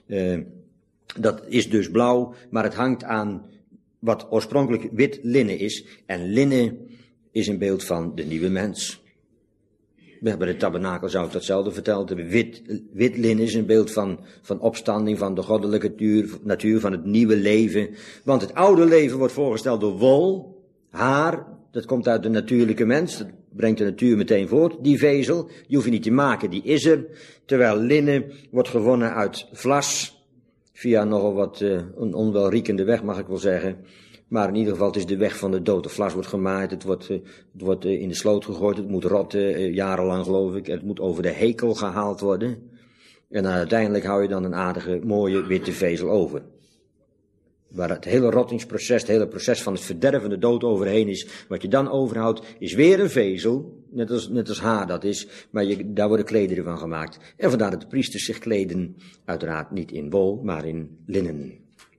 Dat is dus blauw. Maar het hangt aan wat oorspronkelijk wit linnen is. En linnen is een beeld van de nieuwe mens. Bij de tabernakel zou ik datzelfde verteld hebben. Wit linnen is een beeld van opstanding, van de goddelijke natuur, van het nieuwe leven. Want het oude leven wordt voorgesteld door wol, haar, Dat komt uit de natuurlijke mens, dat brengt de natuur meteen voort. Die vezel, die hoef je niet te maken, die is er. Terwijl linnen wordt gewonnen uit vlas, via nogal wat een onwelriekende weg mag ik wel zeggen. Maar in ieder geval, het is de weg van de dood. De vlas wordt gemaaid, het wordt in de sloot gegooid, het moet rotten, jarenlang geloof ik. Het moet over de hekel gehaald worden. En uiteindelijk hou je dan een aardige, mooie, witte vezel over. Waar het hele rottingsproces, het hele proces van het verderven, de dood overheen is. Wat je dan overhoudt, is weer een vezel, net als haar dat is. Maar daar worden klederen van gemaakt. En vandaar dat de priesters zich kleden, uiteraard niet in wol, maar in linnen.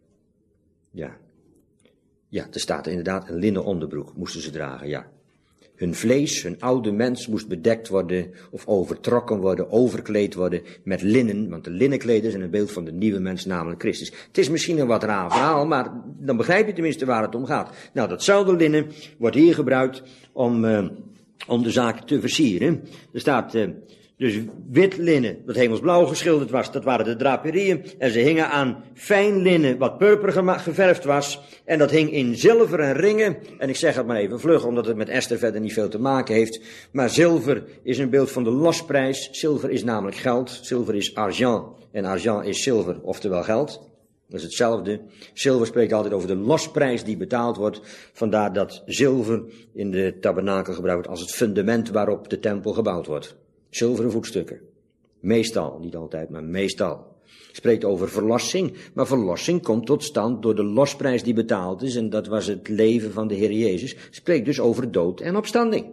Ja, er staat inderdaad een linnen onderbroek, moesten ze dragen, ja. Hun vlees, hun oude mens moest bedekt worden, of overtrokken worden, overkleed worden met linnen, want de linnenkleders zijn een beeld van de nieuwe mens, namelijk Christus. Het is misschien een wat raar verhaal, maar dan begrijp je tenminste waar het om gaat. Nou, datzelfde linnen wordt hier gebruikt om de zaak te versieren. Er staat dus wit linnen, dat hemelsblauw geschilderd was, dat waren de draperieën. En ze hingen aan fijn linnen, wat purper geverfd was. En dat hing in zilveren ringen. En ik zeg het maar even vlug, omdat het met Esther verder niet veel te maken heeft. Maar zilver is een beeld van de losprijs. Zilver is namelijk geld. Zilver is argent. En argent is zilver, oftewel geld. Dat is hetzelfde. Zilver spreekt altijd over de losprijs die betaald wordt. Vandaar dat zilver in de tabernakel gebruikt wordt als het fundament waarop de tempel gebouwd wordt. Zilveren voetstukken. Meestal, niet altijd, maar meestal. Spreekt over verlossing, maar verlossing komt tot stand door de losprijs die betaald is, en dat was het leven van de Heer Jezus. Spreekt dus over dood en opstanding.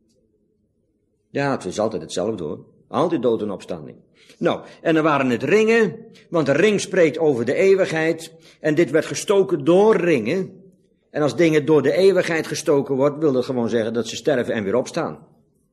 Ja, het is altijd hetzelfde hoor. Altijd dood en opstanding. Nou, en dan waren het ringen, want de ring spreekt over de eeuwigheid, en dit werd gestoken door ringen. En als dingen door de eeuwigheid gestoken wordt, wil dat gewoon zeggen dat ze sterven en weer opstaan.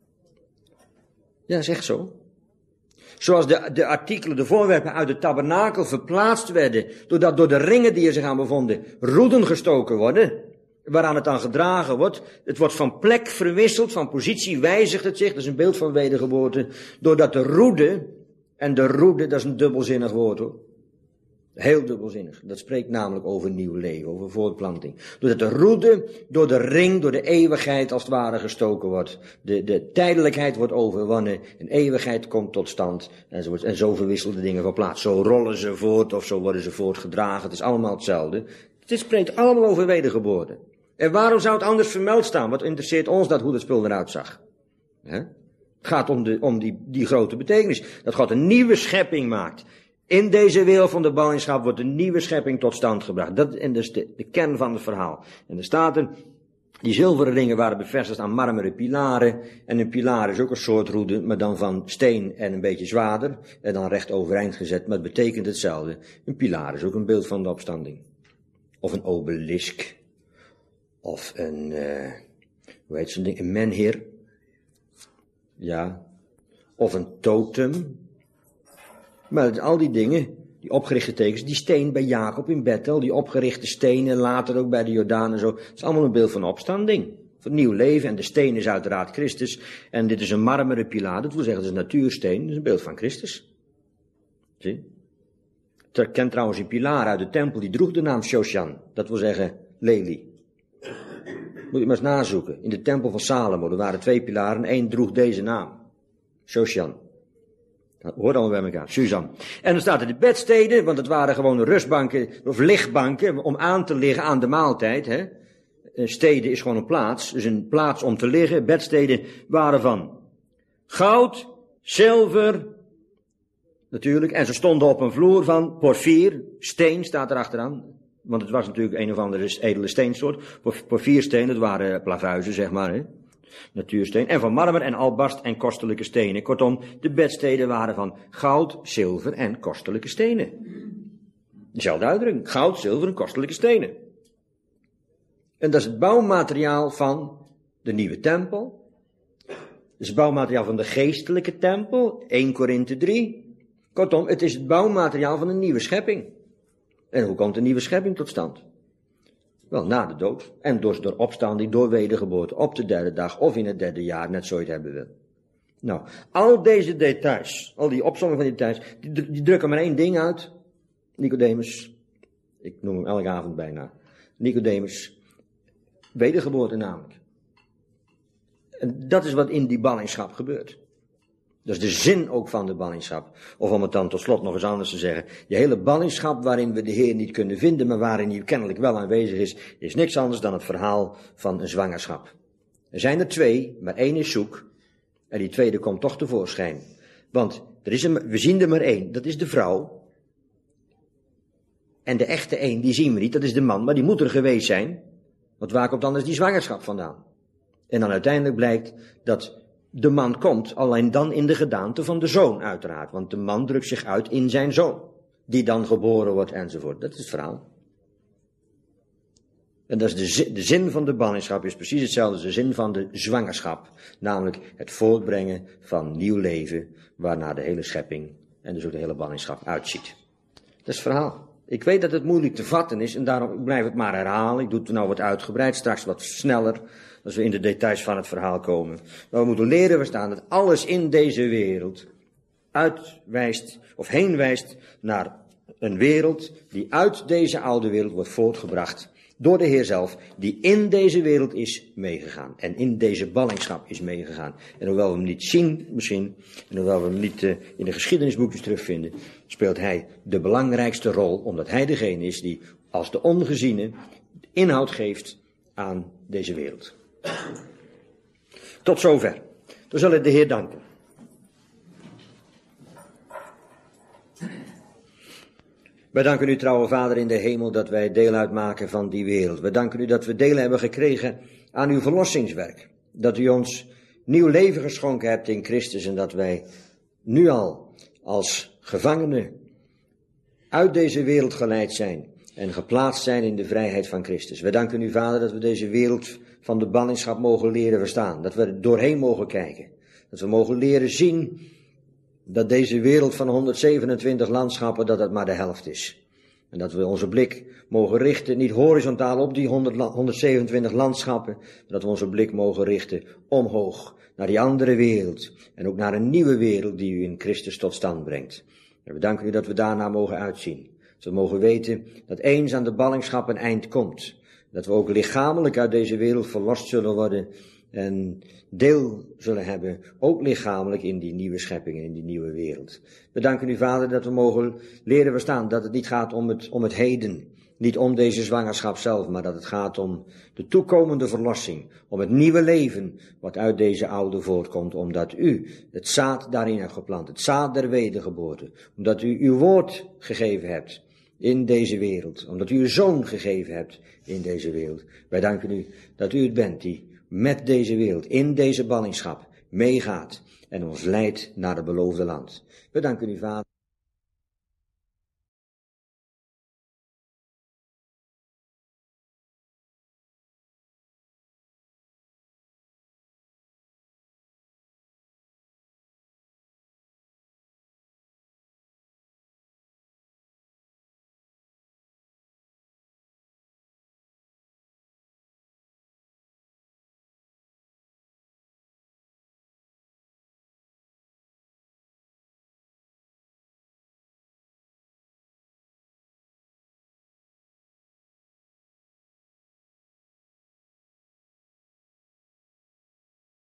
Ja, dat is echt zo. Zoals de artikelen, de voorwerpen uit de tabernakel verplaatst werden, doordat door de ringen die er zich aan bevonden, roeden gestoken worden, waaraan het dan gedragen wordt. Het wordt van plek verwisseld, van positie wijzigt het zich, dat is een beeld van wedergeboorte, doordat de roede, en de roede, dat is een dubbelzinnig woord hoor. Heel dubbelzinnig. Dat spreekt namelijk over nieuw leven, over voortplanting. Doordat de roede door de ring, door de eeuwigheid als het ware gestoken wordt. De tijdelijkheid wordt overwonnen, en eeuwigheid komt tot stand. En zo verwisselen de dingen van plaats. Zo rollen ze voort of zo worden ze voortgedragen. Het is allemaal hetzelfde. Het spreekt allemaal over wedergeboorte. En waarom zou het anders vermeld staan? Wat interesseert ons dat hoe dat spul eruit zag? Het gaat om die grote betekenis. Dat God een nieuwe schepping maakt. In deze wereld van de ballingschap wordt een nieuwe schepping tot stand gebracht. Dat is de kern van het verhaal. En er staat er, die zilveren ringen waren bevestigd aan marmeren pilaren. En een pilaar is ook een soort roede, maar dan van steen en een beetje zwaarder. En dan recht overeind gezet, maar het betekent hetzelfde. Een pilaar is ook een beeld van de opstanding. Of een obelisk. Of een, hoe heet zo'n ding, een menhir. Ja. Of een totem. Maar al die dingen, die opgerichte tekens, die steen bij Jacob in Bethel, die opgerichte stenen, later ook bij de Jordaan en zo, het is allemaal een beeld van opstanding, van nieuw leven. En de steen is uiteraard Christus, en dit is een marmeren pilaar, dat wil zeggen, het is een natuursteen, dat is een beeld van Christus. Zie? Je kent trouwens een pilaar uit de tempel, die droeg de naam Shoshan, dat wil zeggen lelie. Moet je maar eens nazoeken, in de tempel van Salomo, er waren 2 pilaren, en 1 droeg deze naam, Shoshan. Dat hoort allemaal bij elkaar, Suzanne. En dan staat er de bedsteden, want het waren gewoon rustbanken of lichtbanken om aan te liggen aan de maaltijd. Hè. Steden is gewoon een plaats, dus een plaats om te liggen. Bedsteden waren van goud, zilver, natuurlijk. En ze stonden op een vloer van porfier, steen staat er achteraan. Want het was natuurlijk een of andere edele steensoort. Porfiersteen, dat waren plavuizen, zeg maar, hè. Natuursteen, en van marmer en albast en kostelijke stenen. Kortom, de bedsteden waren van goud, zilver en kostelijke stenen. Dezelfde uitdrukking, goud, zilver en kostelijke stenen. En dat is het bouwmateriaal van de nieuwe tempel. Dat is het bouwmateriaal van de geestelijke tempel, 1 Korinthe 3. Kortom, het is het bouwmateriaal van een nieuwe schepping. En hoe komt een nieuwe schepping tot stand? Wel, na de dood. En door opstanding, door wedergeboorte, op de 3e dag of in het 3e jaar, net zo je het hebben wil. Nou, al deze details, al die opsomming van die details, die drukken maar 1 ding uit. Nicodemus, ik noem hem elke avond bijna. Nicodemus, wedergeboorte namelijk. En dat is wat in die ballingschap gebeurt. Dat is de zin ook van de ballingschap. Of om het dan tot slot nog eens anders te zeggen. Je hele ballingschap waarin we de Heer niet kunnen vinden, maar waarin hij kennelijk wel aanwezig is niks anders dan het verhaal van een zwangerschap. Er zijn er 2, maar 1 is zoek. En die tweede komt toch tevoorschijn. Want we zien er maar 1, dat is de vrouw. En de echte 1, die zien we niet, dat is de man, maar die moet er geweest zijn. Want waar komt anders die zwangerschap vandaan? En dan uiteindelijk blijkt dat de man komt, alleen dan in de gedaante van de zoon uiteraard. Want de man drukt zich uit in zijn zoon, die dan geboren wordt enzovoort. Dat is het verhaal. En dat is de zin van de ballingschap is precies hetzelfde als de zin van de zwangerschap. Namelijk het voortbrengen van nieuw leven, waarna de hele schepping en dus ook de hele ballingschap uitziet. Dat is het verhaal. Ik weet dat het moeilijk te vatten is en daarom blijf ik het maar herhalen. Ik doe het nou wat uitgebreid, straks wat sneller, als we in de details van het verhaal komen. Maar we moeten leren verstaan dat alles in deze wereld uitwijst of heen wijst naar een wereld die uit deze oude wereld wordt voortgebracht door de Heer zelf, die in deze wereld is meegegaan. En in deze ballingschap is meegegaan. En hoewel we hem niet zien misschien, en hoewel we hem niet in de geschiedenisboekjes terugvinden, speelt hij de belangrijkste rol, omdat hij degene is die als de ongeziene inhoud geeft aan deze wereld. Tot zover. We zullen de Heer danken. Wij danken u, trouwe Vader in de hemel, dat wij deel uitmaken van die wereld. We danken u dat we deel hebben gekregen aan uw verlossingswerk. Dat u ons nieuw leven geschonken hebt in Christus en dat wij nu al als gevangenen uit deze wereld geleid zijn en geplaatst zijn in de vrijheid van Christus. We danken u, Vader, dat we deze wereld van de ballingschap mogen leren verstaan. Dat we er doorheen mogen kijken. Dat we mogen leren zien dat deze wereld van 127 landschappen, dat het maar de helft is. En dat we onze blik mogen richten, niet horizontaal op die 127 landschappen, maar dat we onze blik mogen richten omhoog, naar die andere wereld. En ook naar een nieuwe wereld die u in Christus tot stand brengt. En we danken u dat we daarna mogen uitzien. Dat we mogen weten dat eens aan de ballingschap een eind komt. Dat we ook lichamelijk uit deze wereld verlost zullen worden en deel zullen hebben, ook lichamelijk, in die nieuwe schepping en in die nieuwe wereld. We danken u, Vader, dat we mogen leren verstaan dat het niet gaat om het heden, niet om deze zwangerschap zelf, maar dat het gaat om de toekomende verlossing, om het nieuwe leven wat uit deze oude voortkomt, omdat u het zaad daarin hebt geplant, het zaad der wedergeboorte, omdat u uw woord gegeven hebt in deze wereld, omdat u uw zoon gegeven hebt in deze wereld. Wij danken u dat u het bent die met deze wereld, in deze ballingschap, meegaat en ons leidt naar het beloofde land. We danken u, Vader.